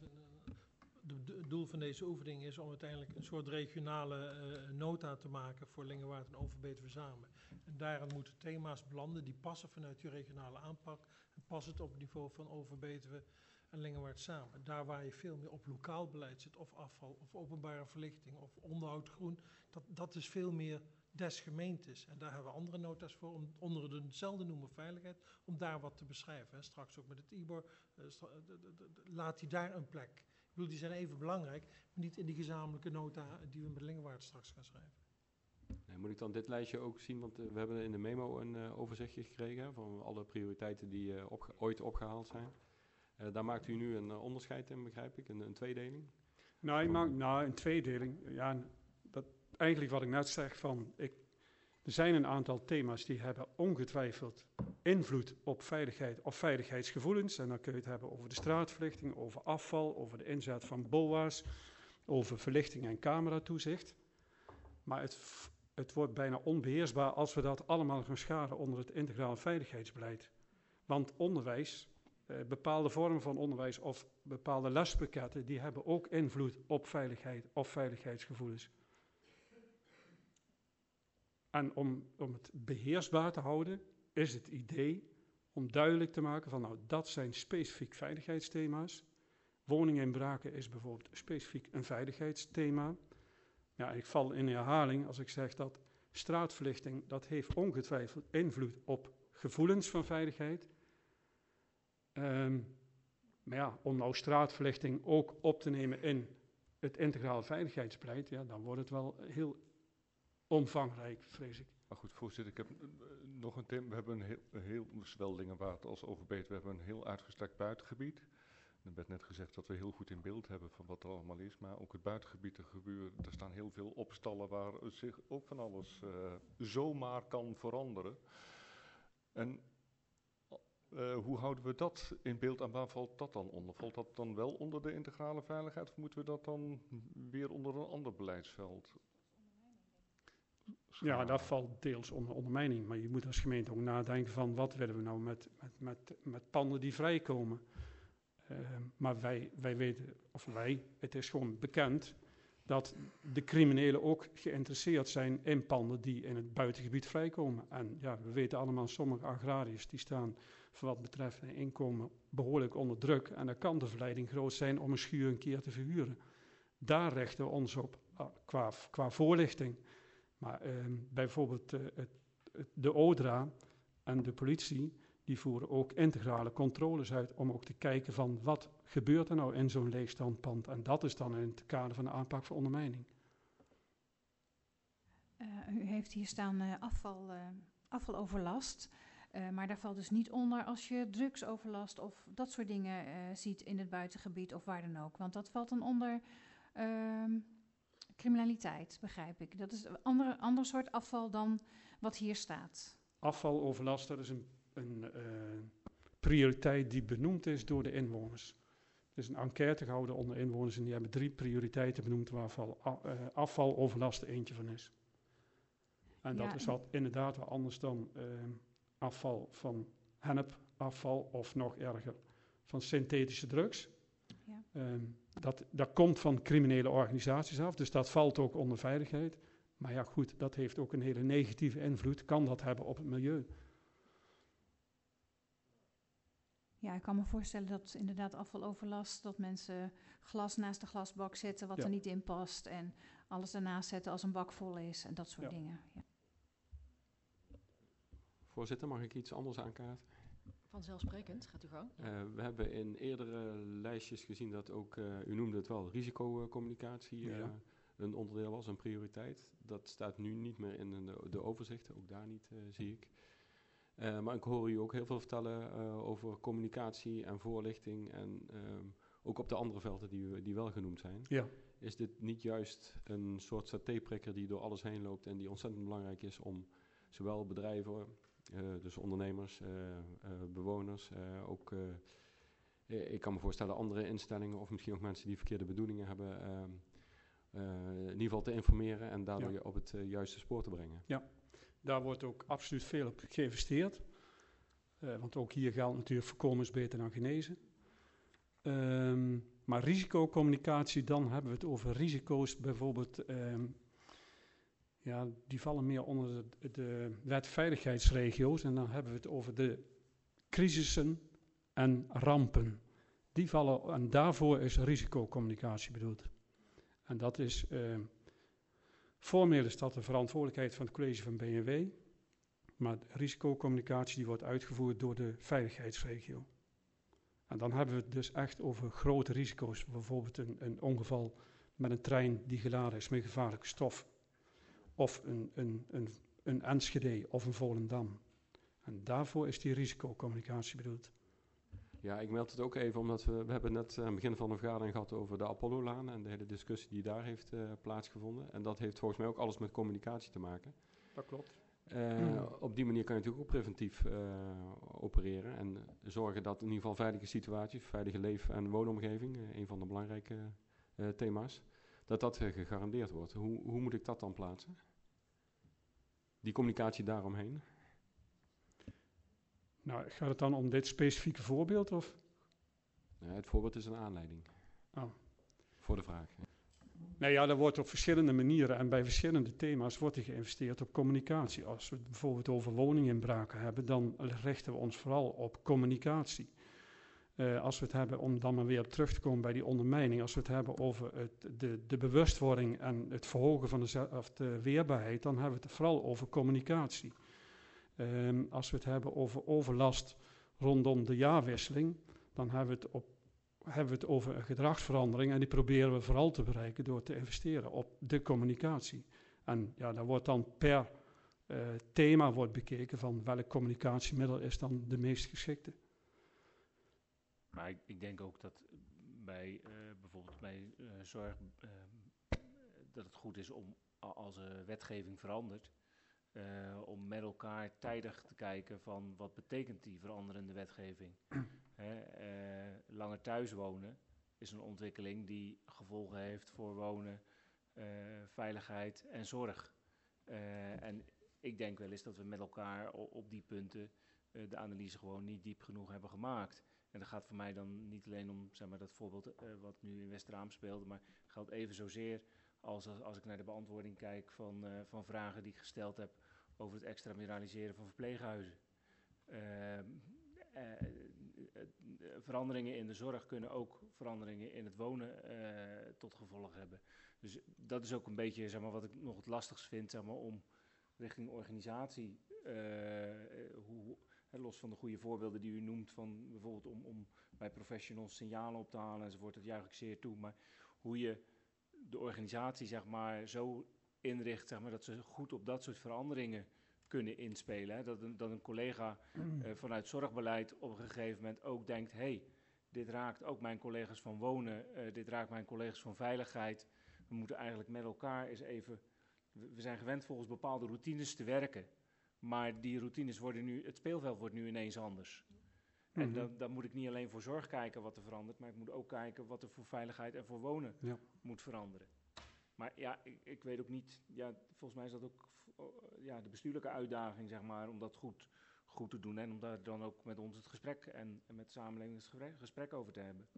Het doel van deze oefening is om uiteindelijk een soort regionale uh, nota te maken voor Lingewaard en Overbetuwe samen. En daarin moeten thema's belanden die passen vanuit die regionale aanpak en passen het op het niveau van Overbetuwe en Lingewaard samen. Daar waar je veel meer op lokaal beleid zit, of afval, of openbare verlichting, of onderhoud groen, dat, dat is veel meer des gemeentes. En daar hebben we andere nota's voor, om onder hetzelfde noemen veiligheid, om daar wat te beschrijven. Hè. Straks ook met het I B O R, uh, stra- de, de, de, laat die daar een plek. Ik bedoel, die zijn even belangrijk, maar niet in die gezamenlijke nota die we met Lingewaard straks gaan schrijven. Nee, moet ik dan dit lijstje ook zien, want uh, we hebben in de memo een uh, overzichtje gekregen van alle prioriteiten die uh, opge- ooit opgehaald zijn. Uh, daar maakt u nu een uh, onderscheid in, begrijp ik, een, een tweedeling? Nou, ik maak nou, een tweedeling. Ja, dat, eigenlijk wat ik net zeg, van, ik, er zijn een aantal thema's die hebben ongetwijfeld invloed op veiligheid of veiligheidsgevoelens. En dan kun je het hebben over de straatverlichting, over afval, over de inzet van B O A's, over verlichting en cameratoezicht. Maar het, het wordt bijna onbeheersbaar als we dat allemaal gaan scharen onder het integraal veiligheidsbeleid. Want onderwijs, eh, bepaalde vormen van onderwijs of bepaalde lespakketten, die hebben ook invloed op veiligheid of veiligheidsgevoelens. En om, om het beheersbaar te houden, is het idee om duidelijk te maken van, nou, dat zijn specifiek veiligheidsthema's. Woninginbraken is bijvoorbeeld specifiek een veiligheidsthema. Ja, ik val in herhaling als ik zeg dat straatverlichting, dat heeft ongetwijfeld invloed op gevoelens van veiligheid. Um, maar ja, om nou straatverlichting ook op te nemen in het integrale veiligheidsbeleid, ja, dan wordt het wel heel omvangrijk, vrees ik. Maar goed, voorzitter, ik heb uh, nog een thema. We hebben een heel, een heel zowel Lingewaard als Overbeet, we hebben een heel uitgestrekt buitengebied. Er werd net gezegd dat we heel goed in beeld hebben van wat er allemaal is, maar ook het buitengebied, er, gebeuren, er staan heel veel opstallen waar zich ook van alles uh, zomaar kan veranderen. En uh, hoe houden we dat in beeld en waar valt dat dan onder? Valt dat dan wel onder de integrale veiligheid of moeten we dat dan weer onder een ander beleidsveld? Ja, dat valt deels onder ondermijning, maar je moet als gemeente ook nadenken van wat willen we nou met, met, met, met panden die vrijkomen. Uh, maar wij, wij weten, of wij, het is gewoon bekend dat de criminelen ook geïnteresseerd zijn in panden die in het buitengebied vrijkomen. En ja, we weten allemaal, sommige agrariërs die staan voor wat betreft hun inkomen behoorlijk onder druk. En dan kan de verleiding groot zijn om een schuur een keer te verhuren. Daar richten we ons op uh, qua, qua voorlichting. Maar uh, bijvoorbeeld uh, het, het, de O D R A en de politie, die voeren ook integrale controles uit om ook te kijken van wat gebeurt er nou in zo'n leegstandpand. En dat is dan in het kader van de aanpak van ondermijning. Uh, u heeft hier staan uh, afval, uh, afvaloverlast, uh, maar daar valt dus niet onder als je drugsoverlast of dat soort dingen uh, ziet in het buitengebied of waar dan ook. Want dat valt dan onder uh, criminaliteit, begrijp ik. Dat is een ander, ander soort afval dan wat hier staat. Afvaloverlast, dat is een een uh, prioriteit die benoemd is door de inwoners. Er is een enquête gehouden onder inwoners en die hebben drie prioriteiten benoemd waarvan uh, afvaloverlast er eentje van is. En dat ja, is wat inderdaad wel anders dan uh, afval van hennepafval of nog erger van synthetische drugs. Ja. Um, dat, dat komt van criminele organisaties af, dus dat valt ook onder veiligheid. Maar ja goed, dat heeft ook een hele negatieve invloed, kan dat hebben op het milieu. Ja, ik kan me voorstellen dat inderdaad afvaloverlast, dat mensen glas naast de glasbak zetten wat ja. er niet in past en alles ernaast zetten als een bak vol is en dat soort ja. dingen. Ja. Voorzitter, mag ik iets anders aankaarten? Vanzelfsprekend, gaat u gang. Uh, we hebben in eerdere lijstjes gezien dat ook, uh, u noemde het wel, risicocommunicatie uh, ja. een onderdeel was, een prioriteit. Dat staat nu niet meer in de, de overzichten, ook daar niet, uh, zie ik. Uh, maar ik hoor u ook heel veel vertellen uh, over communicatie en voorlichting en uh, ook op de andere velden die, die wel genoemd zijn. Ja. Is dit niet juist een soort satéprikker die door alles heen loopt en die ontzettend belangrijk is om zowel bedrijven, uh, dus ondernemers, uh, uh, bewoners, uh, ook, uh, ik kan me voorstellen andere instellingen of misschien ook mensen die verkeerde bedoelingen hebben, uh, uh, in ieder geval te informeren en daardoor ja. je op het uh, juiste spoor te brengen. Ja. Daar wordt ook absoluut veel op geïnvesteerd. Uh, want ook hier geldt natuurlijk voorkomen is beter dan genezen. Um, maar risicocommunicatie, dan hebben we het over risico's bijvoorbeeld. Um, ja, die vallen meer onder de, de wet veiligheidsregio's. En dan hebben we het over de crisissen en rampen. Die vallen, en daarvoor is risicocommunicatie bedoeld. En dat is... Uh, Formeel is dat de verantwoordelijkheid van het college van B N W, maar de risicocommunicatie die wordt uitgevoerd door de veiligheidsregio. En dan hebben we het dus echt over grote risico's, bijvoorbeeld een, een ongeval met een trein die geladen is met gevaarlijke stof, of een, een, een, een Enschede of een Volendam. En daarvoor is die risicocommunicatie bedoeld. Ja, ik meld het ook even, omdat we, we hebben net aan het begin van de vergadering gehad over de Apollo-laan en de hele discussie die daar heeft uh, plaatsgevonden. En dat heeft volgens mij ook alles met communicatie te maken. Dat klopt. Uh, mm. Op die manier kan je natuurlijk ook preventief uh, opereren en zorgen dat in ieder geval veilige situaties, veilige leef- en woonomgeving, uh, een van de belangrijke uh, thema's, dat dat uh, gegarandeerd wordt. Hoe, hoe moet ik dat dan plaatsen? Die communicatie daaromheen? Nou, gaat het dan om dit specifieke voorbeeld? Of? Ja, het voorbeeld is een aanleiding oh. voor de vraag. Nou ja, er wordt op verschillende manieren en bij verschillende thema's wordt er geïnvesteerd op communicatie. Als we het bijvoorbeeld over woninginbraken hebben, dan richten we ons vooral op communicatie. Uh, als we het hebben, om dan maar weer op terug te komen bij die ondermijning, als we het hebben over het, de, de bewustwording en het verhogen van de, of de weerbaarheid, dan hebben we het vooral over communicatie. Um, als we het hebben over overlast rondom de jaarwisseling, dan hebben we het op hebben we het over een gedragsverandering en die proberen we vooral te bereiken door te investeren op de communicatie. En ja, daar wordt dan per uh, thema wordt bekeken van welk communicatiemiddel is dan de meest geschikte. Maar ik, ik denk ook dat bij uh, bijvoorbeeld bij uh, zorg uh, dat het goed is om als er uh, wetgeving verandert, uh, om met elkaar tijdig te kijken van wat betekent die veranderende wetgeving. He, uh, langer thuis wonen is een ontwikkeling die gevolgen heeft voor wonen, uh, veiligheid en zorg. Uh, en ik denk wel eens dat we met elkaar op, op die punten uh, de analyse gewoon niet diep genoeg hebben gemaakt. En dat gaat voor mij dan niet alleen om zeg maar, dat voorbeeld uh, wat nu in Westeraam speelde, maar geldt even zozeer als, als, als ik naar de beantwoording kijk van, uh, van vragen die ik gesteld heb over het extramuraliseren van verpleeghuizen. Uh, Uh, veranderingen in de zorg kunnen ook veranderingen in het wonen uh, tot gevolg hebben. Dus dat is ook een beetje zeg maar, wat ik nog het lastigst vind zeg maar, om richting organisatie, uh, hoe, hè, los van de goede voorbeelden die u noemt, van bijvoorbeeld om, om bij professionals signalen op te halen enzovoort, dat juich ik zeer toe, maar hoe je de organisatie zeg maar, zo inricht zeg maar, dat ze goed op dat soort veranderingen kunnen inspelen. Hè? Dat, een, dat een collega uh, vanuit zorgbeleid op een gegeven moment ook denkt, hé, hey, dit raakt ook mijn collega's van wonen, uh, dit raakt mijn collega's van veiligheid. We moeten eigenlijk met elkaar eens even, we zijn gewend volgens bepaalde routines te werken, maar die routines worden nu, het speelveld wordt nu ineens anders. Mm-hmm. En dan, dan moet ik niet alleen voor zorg kijken wat er verandert, maar ik moet ook kijken wat er voor veiligheid en voor wonen ja. moet veranderen. Maar ja, ik, ik weet ook niet, ja, volgens mij is dat ook ja, de bestuurlijke uitdaging, zeg maar, om dat goed, goed te doen en om daar dan ook met ons het gesprek en, en met de samenleving het gesprek, gesprek over te hebben.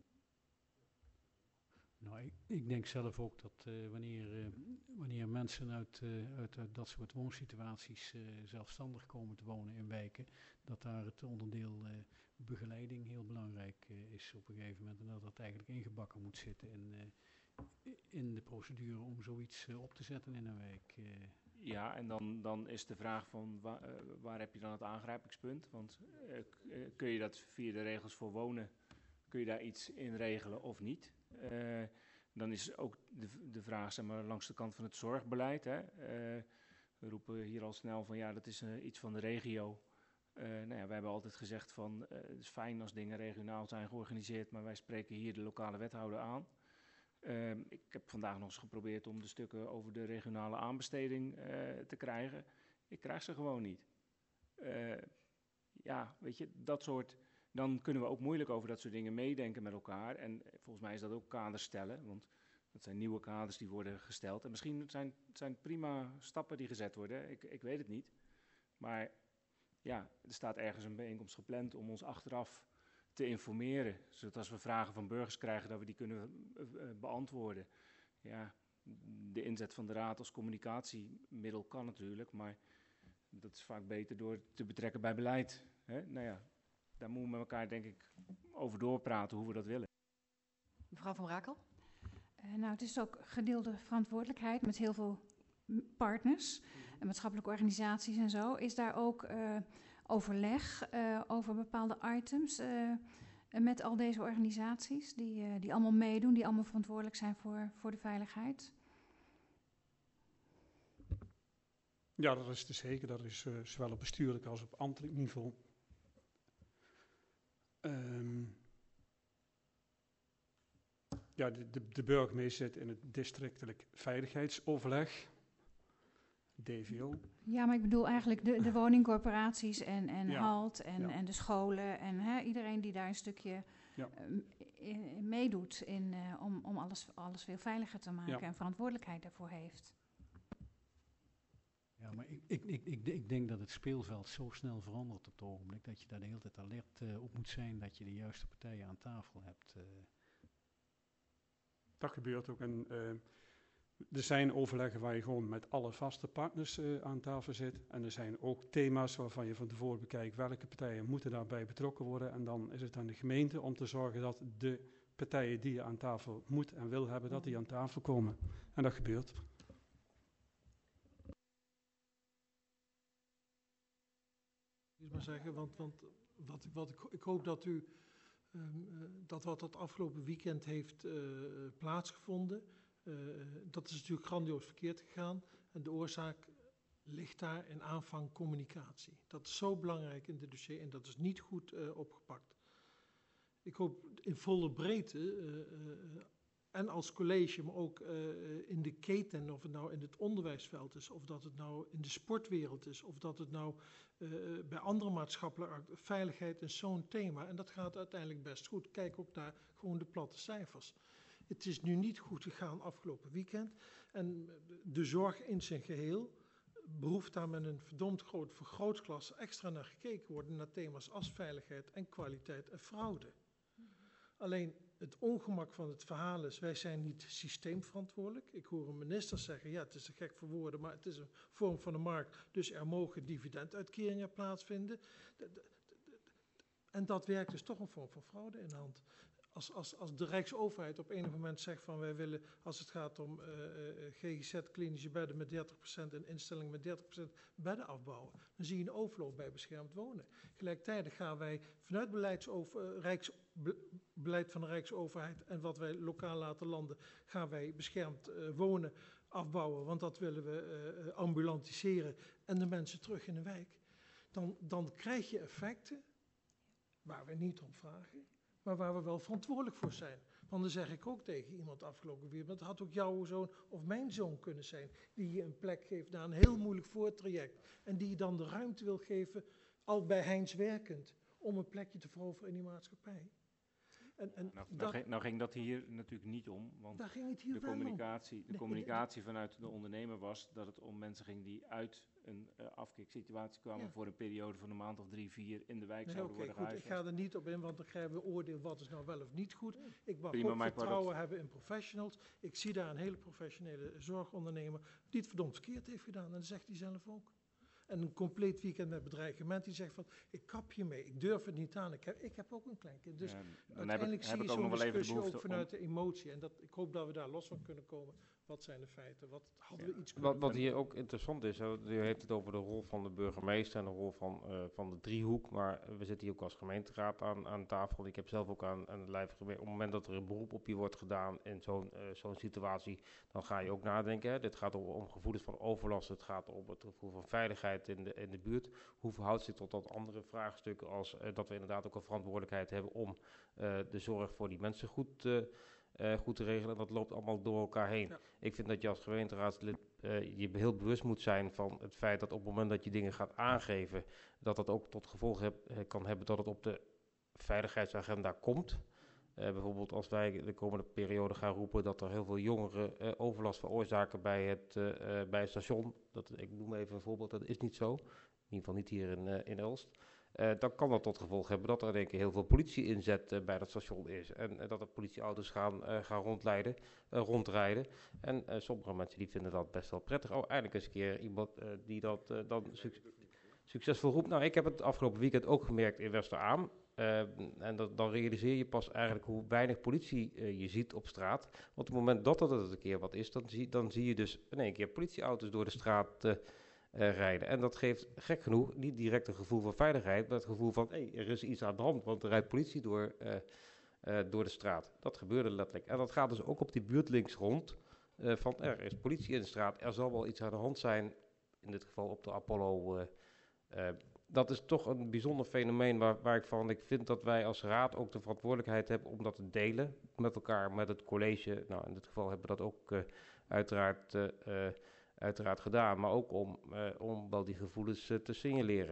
Nou, ik, ik denk zelf ook dat uh, wanneer, uh, wanneer mensen uit, uh, uit, uit dat soort woonsituaties uh, zelfstandig komen te wonen in wijken, dat daar het onderdeel uh, begeleiding heel belangrijk uh, is op een gegeven moment en dat dat eigenlijk ingebakken moet zitten in, uh, in de procedure om zoiets uh, op te zetten in een wijk. Uh, Ja, en dan, dan is de vraag van wa, uh, waar heb je dan het aangrijpingspunt? Want uh, k- uh, kun je dat via de regels voor wonen, kun je daar iets in regelen of niet? Uh, dan is ook de, de vraag zeg maar, langs de kant van het zorgbeleid. Hè? Uh, we roepen hier al snel van ja, dat is uh, iets van de regio. Uh, nou ja, wij hebben altijd gezegd van uh, het is fijn als dingen regionaal zijn georganiseerd, maar wij spreken hier de lokale wethouder aan. Uh, ik heb vandaag nog eens geprobeerd om de stukken over de regionale aanbesteding uh, te krijgen. Ik krijg ze gewoon niet. Uh, ja, weet je, dat soort... Dan kunnen we ook moeilijk over dat soort dingen meedenken met elkaar. En volgens mij is dat ook kaders stellen, want dat zijn nieuwe kaders die worden gesteld. En misschien zijn het prima stappen die gezet worden, ik, ik weet het niet. Maar ja, er staat ergens een bijeenkomst gepland om ons achteraf te informeren, zodat als we vragen van burgers krijgen, dat we die kunnen uh, uh, beantwoorden. Ja, de inzet van de raad als communicatiemiddel kan natuurlijk, maar dat is vaak beter door te betrekken bij beleid. Hè? Nou ja, daar moeten we met elkaar denk ik over doorpraten hoe we dat willen. Mevrouw van Brakel? Uh, nou, het is ook gedeelde verantwoordelijkheid met heel veel partners en maatschappelijke organisaties en zo. Is daar ook uh, overleg uh, over bepaalde items uh, met al deze organisaties die, uh, die allemaal meedoen, die allemaal verantwoordelijk zijn voor, voor de veiligheid? Ja, dat is te zeker. Dat is uh, zowel op bestuurlijk als op ambtelijk niveau. Um, ja, de, de, de burgemeester zit in het districtelijk veiligheidsoverleg, D V O. Ja, maar ik bedoel eigenlijk de, de woningcorporaties en, en ja. HALT en, ja. en de scholen en hè, iedereen die daar een stukje ja. uh, in, in meedoet in, uh, om, om alles, alles veel veiliger te maken ja. en verantwoordelijkheid daarvoor heeft. Ja, maar ik, ik, ik, ik, ik denk dat het speelveld zo snel verandert op het ogenblik dat je daar de hele tijd alert uh, op moet zijn dat je de juiste partijen aan tafel hebt. Uh. Dat gebeurt ook. En uh, Er zijn overleggen waar je gewoon met alle vaste partners uh, aan tafel zit. En er zijn ook thema's waarvan je van tevoren bekijkt welke partijen moeten daarbij betrokken worden. En dan is het aan de gemeente om te zorgen dat de partijen die je aan tafel moet en wil hebben, dat die aan tafel komen. En dat gebeurt. Ik maar zeggen, want, want wat, wat ik, ik hoop dat u um, uh, dat wat dat afgelopen weekend heeft uh, plaatsgevonden, uh, dat is natuurlijk grandioos verkeerd gegaan. En de oorzaak ligt daar in aanvang communicatie. Dat is zo belangrijk in dit dossier en dat is niet goed uh, opgepakt. Ik hoop in volle breedte, uh, uh, en als college, maar ook uh, in de keten, of het nou in het onderwijsveld is, of dat het nou in de sportwereld is, of dat het nou uh, bij andere maatschappelijke veiligheid is zo'n thema. En dat gaat uiteindelijk best goed. Kijk ook naar gewoon de platte cijfers. Het is nu niet goed gegaan afgelopen weekend. En de zorg in zijn geheel behoeft daar met een verdomd groot vergrootglas extra naar gekeken worden, naar thema's als veiligheid en kwaliteit en fraude. Alleen het ongemak van het verhaal is, wij zijn niet systeemverantwoordelijk. Ik hoor een minister zeggen, ja, het is een gek voor woorden, maar het is een vorm van de markt, dus er mogen dividenduitkeringen plaatsvinden. De, de, de, de, en dat werkt dus toch een vorm van fraude in de hand. Als, als, als de Rijksoverheid op enig moment zegt van wij willen, als het gaat om uh, uh, G G Z, klinische bedden met dertig procent en instellingen met dertig procent bedden afbouwen, dan zie je een overloop bij beschermd wonen. Gelijktijdig gaan wij vanuit beleidsover, uh, Rijks, be, beleid van de Rijksoverheid en wat wij lokaal laten landen, gaan wij beschermd uh, wonen afbouwen, want dat willen we uh, ambulantiseren en de mensen terug in de wijk. Dan, dan krijg je effecten waar we niet om vragen, maar waar we wel verantwoordelijk voor zijn. Want dan zeg ik ook tegen iemand afgelopen week, dat had ook jouw zoon of mijn zoon kunnen zijn, die je een plek geeft na een heel moeilijk voortraject en die je dan de ruimte wil geven, al bij Heinz werkend, om een plekje te veroveren in die maatschappij. En, en nou, dat, nou, ging, nou ging dat hier natuurlijk niet om, want daar ging het hier de wel communicatie, om. de Nee, communicatie vanuit de ondernemer was dat het om mensen ging die uit een uh, afkiksituatie kwamen Ja. voor een periode van een maand of drie, vier in de wijk Nee, zouden oké, worden goed, ik gehuisvest. ga er niet op in, want dan krijgen we oordeel wat is nou wel of niet goed. Ik mag Prima, ook maar ik wou vertrouwen dat- hebben in professionals. Ik zie daar een hele professionele zorgondernemer die het verdomd verkeerd heeft gedaan. En dat zegt hij zelf ook. En een compleet weekend met bedreigement die zegt van, ik kap je mee, ik durf het niet aan. Ik heb, ik heb ook een kleinkind. Dus Ja, dan heb ik, uiteindelijk heb zie ik je ook nog zo'n wel even de discussie ook behoefte vanuit om, de emotie. En dat, ik hoop dat we daar los van kunnen komen. Wat zijn de feiten? Wat hadden we iets kunnen Wat, wat doen? hier ook interessant is, hè, u heeft het over de rol van de burgemeester en de rol van, uh, van de driehoek, maar we zitten hier ook als gemeenteraad aan, aan tafel. Ik heb zelf ook aan, aan de lijf gewerkt. Op het moment dat er een beroep op je wordt gedaan in zo'n uh, zo'n situatie, dan ga je ook nadenken. Hè. Dit gaat om, om gevoelens van overlast, het gaat om het gevoel van veiligheid in de, in de buurt. Hoe verhoudt zich tot dat andere vraagstukken als uh, dat we inderdaad ook een verantwoordelijkheid hebben om uh, de zorg voor die mensen goed uh, Uh, goed te regelen. Dat loopt allemaal door elkaar heen. Ja. Ik vind dat je als gemeenteraadslid uh, je heel bewust moet zijn van het feit dat op het moment dat je dingen gaat aangeven, dat dat ook tot gevolg heb, uh, kan hebben dat het op de veiligheidsagenda komt. Uh, bijvoorbeeld als wij de komende periode gaan roepen dat er heel veel jongeren uh, overlast veroorzaken bij het, uh, uh, bij het station. Dat, ik noem even een voorbeeld, dat is niet zo. In ieder geval niet hier in, uh, in Elst. Uh, dan kan dat tot gevolg hebben dat er in één keer heel veel politie-inzet uh, bij dat station is. En uh, dat er politieauto's gaan, uh, gaan rondleiden, uh, rondrijden. En uh, sommige mensen die vinden dat best wel prettig. Oh, eindelijk eens een keer iemand uh, die dat uh, dan suc- succesvol roept. Nou, ik heb het afgelopen weekend ook gemerkt in Westeraam. Uh, en dat, dan realiseer je pas eigenlijk hoe weinig politie uh, je ziet op straat. Want op het moment dat er een keer wat is, dan zie, dan zie je dus in één keer politieauto's door de straat uh, Uh, rijden. En dat geeft gek genoeg niet direct een gevoel van veiligheid, maar het gevoel van, hé, hey, er is iets aan de hand, want er rijdt politie door, uh, uh, door de straat. Dat gebeurde letterlijk. En dat gaat dus ook op die buurtlinks rond, uh, van er is politie in de straat, er zal wel iets aan de hand zijn, in dit geval op de Apollo. Uh, uh, dat is toch een bijzonder fenomeen waar, waar ik van, ik vind dat wij als raad ook de verantwoordelijkheid hebben om dat te delen met elkaar, met het college. Nou, in dit geval hebben we dat ook uh, uiteraard uh, uh, uiteraard gedaan, maar ook om, uh, om wel die gevoelens uh, te signaleren.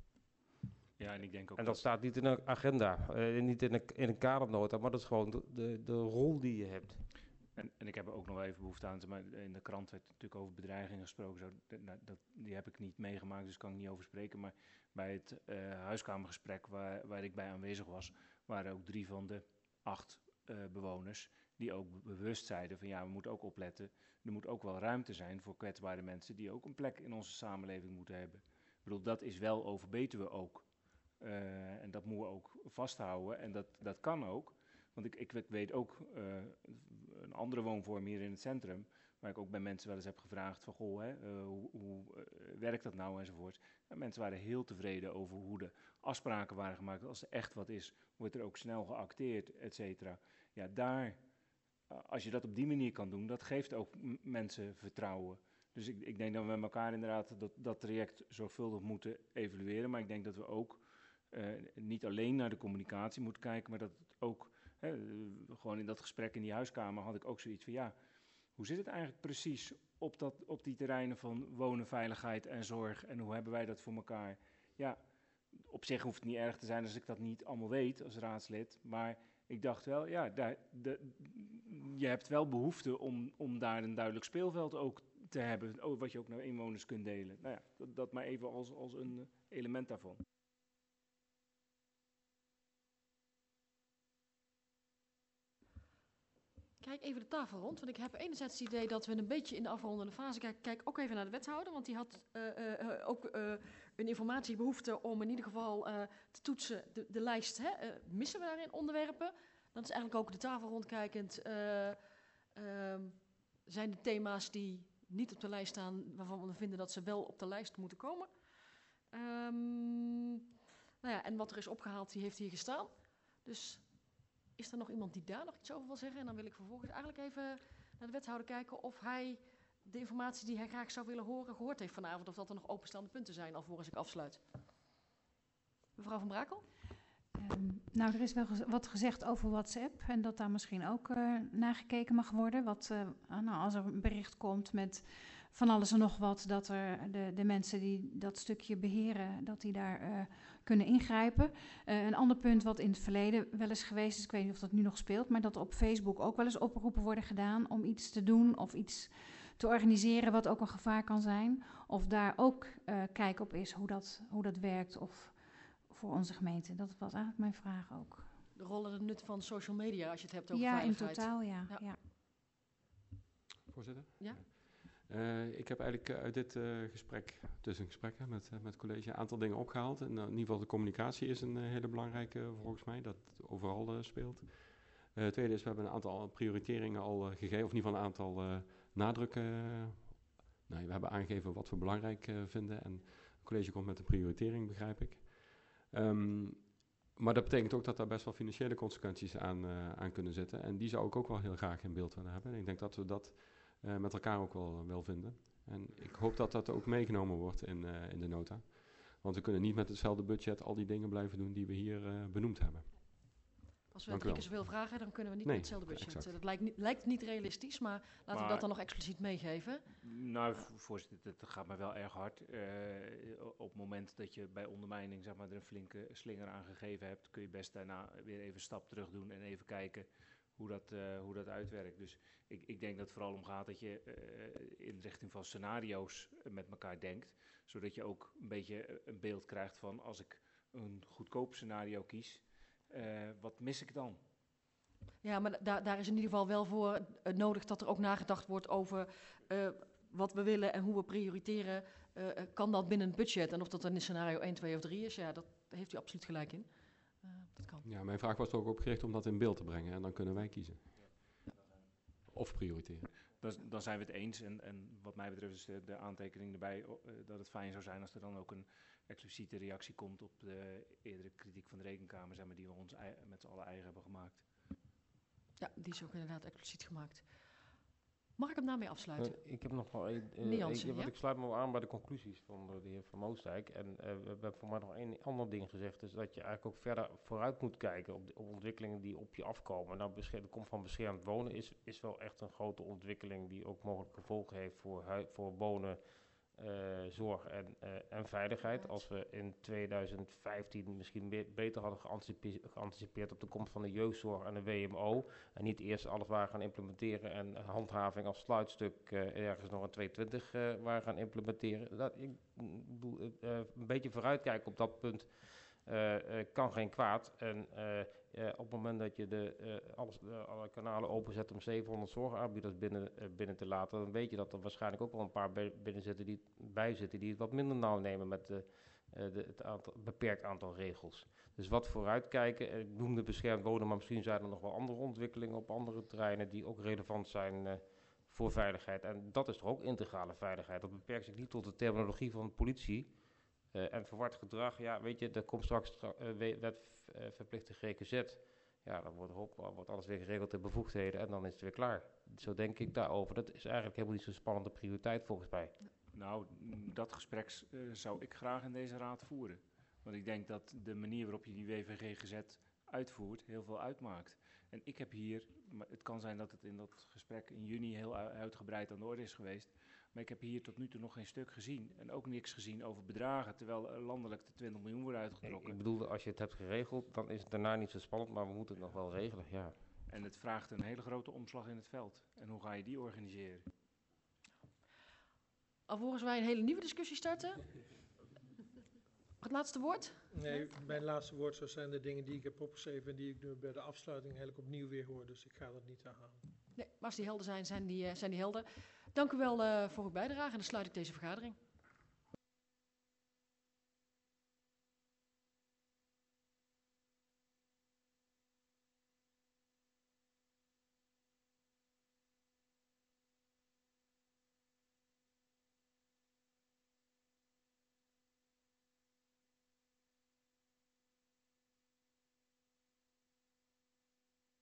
Ja, en ik denk ook en dat, dat staat niet in een agenda, uh, niet in een, in een kadernota, maar dat is gewoon de, de, de rol die je hebt. En, en ik heb er ook nog even behoefte aan, maar in de krant werd natuurlijk over bedreigingen gesproken, zo, dat, dat, die heb ik niet meegemaakt, dus kan ik niet over spreken, maar bij het uh, huiskamergesprek waar, waar ik bij aanwezig was, waren ook drie van de acht uh, bewoners die ook bewust zeiden van ja, we moeten ook opletten. Er moet ook wel ruimte zijn voor kwetsbare mensen die ook een plek in onze samenleving moeten hebben. Ik bedoel, dat is wel over Betuwe ook. Uh, en dat moeten we ook vasthouden en dat, dat kan ook. Want ik, ik, ik weet ook uh, een andere woonvorm hier in het centrum, waar ik ook bij mensen wel eens heb gevraagd van goh, hè, uh, hoe, hoe uh, werkt dat nou enzovoort. En mensen waren heel tevreden over hoe de afspraken waren gemaakt. Als er echt wat is, wordt er ook snel geacteerd, et cetera. Ja, daar, uh, als je dat op die manier kan doen, dat geeft ook m- mensen vertrouwen. Dus ik, ik denk dat we met elkaar inderdaad dat, dat traject zorgvuldig moeten evalueren. Maar ik denk dat we ook uh, niet alleen naar de communicatie moeten kijken, maar dat het ook, hè, uh, gewoon in dat gesprek in die huiskamer had ik ook zoiets van ja, hoe zit het eigenlijk precies op, dat, op die terreinen van wonen, veiligheid en zorg en hoe hebben wij dat voor elkaar? Ja, op zich hoeft het niet erg te zijn als ik dat niet allemaal weet als raadslid, maar ik dacht wel, ja, daar, de, je hebt wel behoefte om, om daar een duidelijk speelveld ook te hebben, wat je ook naar inwoners kunt delen. Nou ja, dat, dat maar even als, als een element daarvan. Kijk even de tafel rond, want ik heb enerzijds het idee dat we een beetje in de afrondende fase kijken. Kijk ook even naar de wethouder, want die had uh, uh, ook uh, een informatiebehoefte om in ieder geval uh, te toetsen de, de lijst. Hè? Uh, missen we daarin onderwerpen? Dat is eigenlijk ook de tafel rondkijkend. Uh, uh, zijn de thema's die niet op de lijst staan, waarvan we vinden dat ze wel op de lijst moeten komen? Um, nou ja, en wat er is opgehaald, die heeft hier gestaan. Dus is er nog iemand die daar nog iets over wil zeggen? En dan wil ik vervolgens eigenlijk even naar de wethouder kijken of hij de informatie die hij graag zou willen horen gehoord heeft vanavond. Of dat er nog openstaande punten zijn, alvorens ik afsluit. Mevrouw van Brakel? Um, nou, er is wel gez- wat gezegd over WhatsApp en dat daar misschien ook uh, naar gekeken mag worden. Wat, uh, nou, als er een bericht komt met van alles en nog wat, dat er de, de mensen die dat stukje beheren, dat die daar uh, kunnen ingrijpen. Uh, een ander punt wat in het verleden wel eens geweest is, ik weet niet of dat nu nog speelt, maar dat er op Facebook ook wel eens oproepen worden gedaan om iets te doen of iets te organiseren wat ook een gevaar kan zijn. Of daar ook uh, kijk op is hoe dat, hoe dat werkt of voor onze gemeente. Dat was eigenlijk mijn vraag ook. De rol en het nut van social media, als je het hebt over ja, veiligheid. Ja, in totaal, ja. ja. ja. Voorzitter? Ja. Uh, ik heb eigenlijk uh, uit dit uh, gesprek, tussen gesprekken met, uh, met het college, een aantal dingen opgehaald. En, uh, in ieder geval de communicatie is een uh, hele belangrijke uh, volgens mij, dat overal uh, speelt. Uh, het tweede is, we hebben een aantal prioriteringen al uh, gegeven, of in ieder geval een aantal uh, nadrukken. Uh, nou, we hebben aangegeven wat we belangrijk uh, vinden en het college komt met een prioritering, begrijp ik. Um, maar dat betekent ook dat daar best wel financiële consequenties aan, uh, aan kunnen zitten. En die zou ik ook wel heel graag in beeld willen hebben. En ik denk dat we dat uh, met elkaar ook wel, wel vinden. En ik hoop dat dat ook meegenomen wordt in, uh, in de nota. Want we kunnen niet met hetzelfde budget al die dingen blijven doen die we hier uh, benoemd hebben. Als we drie keer zoveel vragen, dan kunnen we niet nee, met hetzelfde budget. Exact. Dat lijkt niet, lijkt niet realistisch, maar laten maar, we dat dan nog expliciet meegeven. Nou, voorzitter, het gaat me wel erg hard. Uh, op het moment dat je bij ondermijning zeg maar, er een flinke slinger aan gegeven hebt, kun je best daarna weer even een stap terug doen en even kijken hoe dat, uh, hoe dat uitwerkt. Dus ik, ik denk dat het vooral om gaat dat je uh, in richting van scenario's met elkaar denkt, zodat je ook een beetje een beeld krijgt van als ik een goedkoop scenario kies, Uh, wat mis ik dan? Ja, maar da- daar is in ieder geval wel voor uh, nodig dat er ook nagedacht wordt over uh, wat we willen en hoe we prioriteren. Uh, kan dat binnen het budget? En of dat dan in scenario één, twee of drie is, ja, dat heeft u absoluut gelijk in. Uh, dat kan. Ja, mijn vraag was er ook op gericht om dat in beeld te brengen en dan kunnen wij kiezen. Ja. Of prioriteren. Dan, dan zijn we het eens en, en wat mij betreft is de, de aantekening erbij uh, dat het fijn zou zijn als er dan ook een expliciete reactie komt op de eerdere kritiek van de Rekenkamer, zeg maar, die we ons ei, met z'n allen eigen hebben gemaakt. Ja, die is ook inderdaad expliciet gemaakt. Mag ik hem daarmee afsluiten? Uh, ik heb nog wel een, uh, nee, Janssen, ik, ja? ik sluit me wel aan bij de conclusies van de, de heer Van Moostijk. En uh, we hebben voor mij nog één ander ding gezegd, is dat je eigenlijk ook verder vooruit moet kijken op, de, op ontwikkelingen die op je afkomen. Nou, de kom van beschermd wonen is, is wel echt een grote ontwikkeling die ook mogelijk gevolgen heeft voor, hui, voor wonen, Uh, zorg en, uh, en veiligheid. Als we in tweeduizend vijftien misschien be- beter hadden geanticipe- geanticipeerd op de komst van de jeugdzorg en de W M O en niet eerst alles waren gaan implementeren en handhaving als sluitstuk uh, ergens nog een tweehonderdtwintig uh, waren gaan implementeren. Dat, ik bedoel, uh, een beetje vooruitkijken op dat punt uh, uh, kan geen kwaad. En uh, uh, op het moment dat je de, uh, alles, uh, alle kanalen openzet om zevenhonderd zorgaanbieders binnen, uh, binnen te laten, dan weet je dat er waarschijnlijk ook wel een paar bij, binnen zitten die, bij zitten die het wat minder nauw nemen met de, uh, de, het aantal, beperkt aantal regels. Dus wat vooruitkijken, ik noemde beschermd wonen, maar misschien zijn er nog wel andere ontwikkelingen op andere terreinen die ook relevant zijn uh, voor veiligheid. En dat is toch ook integrale veiligheid. Dat beperkt zich niet tot de terminologie van de politie. Uh, en verward gedrag, ja, weet je, er komt straks uh, wet uh, verplichte G K Z. Ja, dan wordt, hop, wordt alles weer geregeld in bevoegdheden en dan is het weer klaar. Zo denk ik daarover. Dat is eigenlijk helemaal niet zo'n spannende prioriteit volgens mij. Nou, dat gesprek uh, zou ik graag in deze raad voeren. Want ik denk dat de manier waarop je die W V G G Z uitvoert heel veel uitmaakt. En ik heb hier, maar het kan zijn dat het in dat gesprek in juni heel uitgebreid aan de orde is geweest. Maar ik heb hier tot nu toe nog geen stuk gezien. En ook niks gezien over bedragen, terwijl landelijk de twintig miljoen wordt uitgetrokken. Ik bedoel, als je het hebt geregeld, dan is het daarna niet zo spannend, maar we moeten het nog wel regelen, ja. En het vraagt een hele grote omslag in het veld. En hoe ga je die organiseren? Alvorens wij een hele nieuwe discussie starten. Het laatste woord? Nee, mijn laatste woord zou zijn de dingen die ik heb opgeschreven en die ik nu bij de afsluiting eigenlijk opnieuw weer hoor. Dus ik ga dat niet herhalen. Nee, maar als die helder zijn, zijn die, uh, zijn die helder. Dank u wel uh, voor uw bijdrage en dan sluit ik deze vergadering.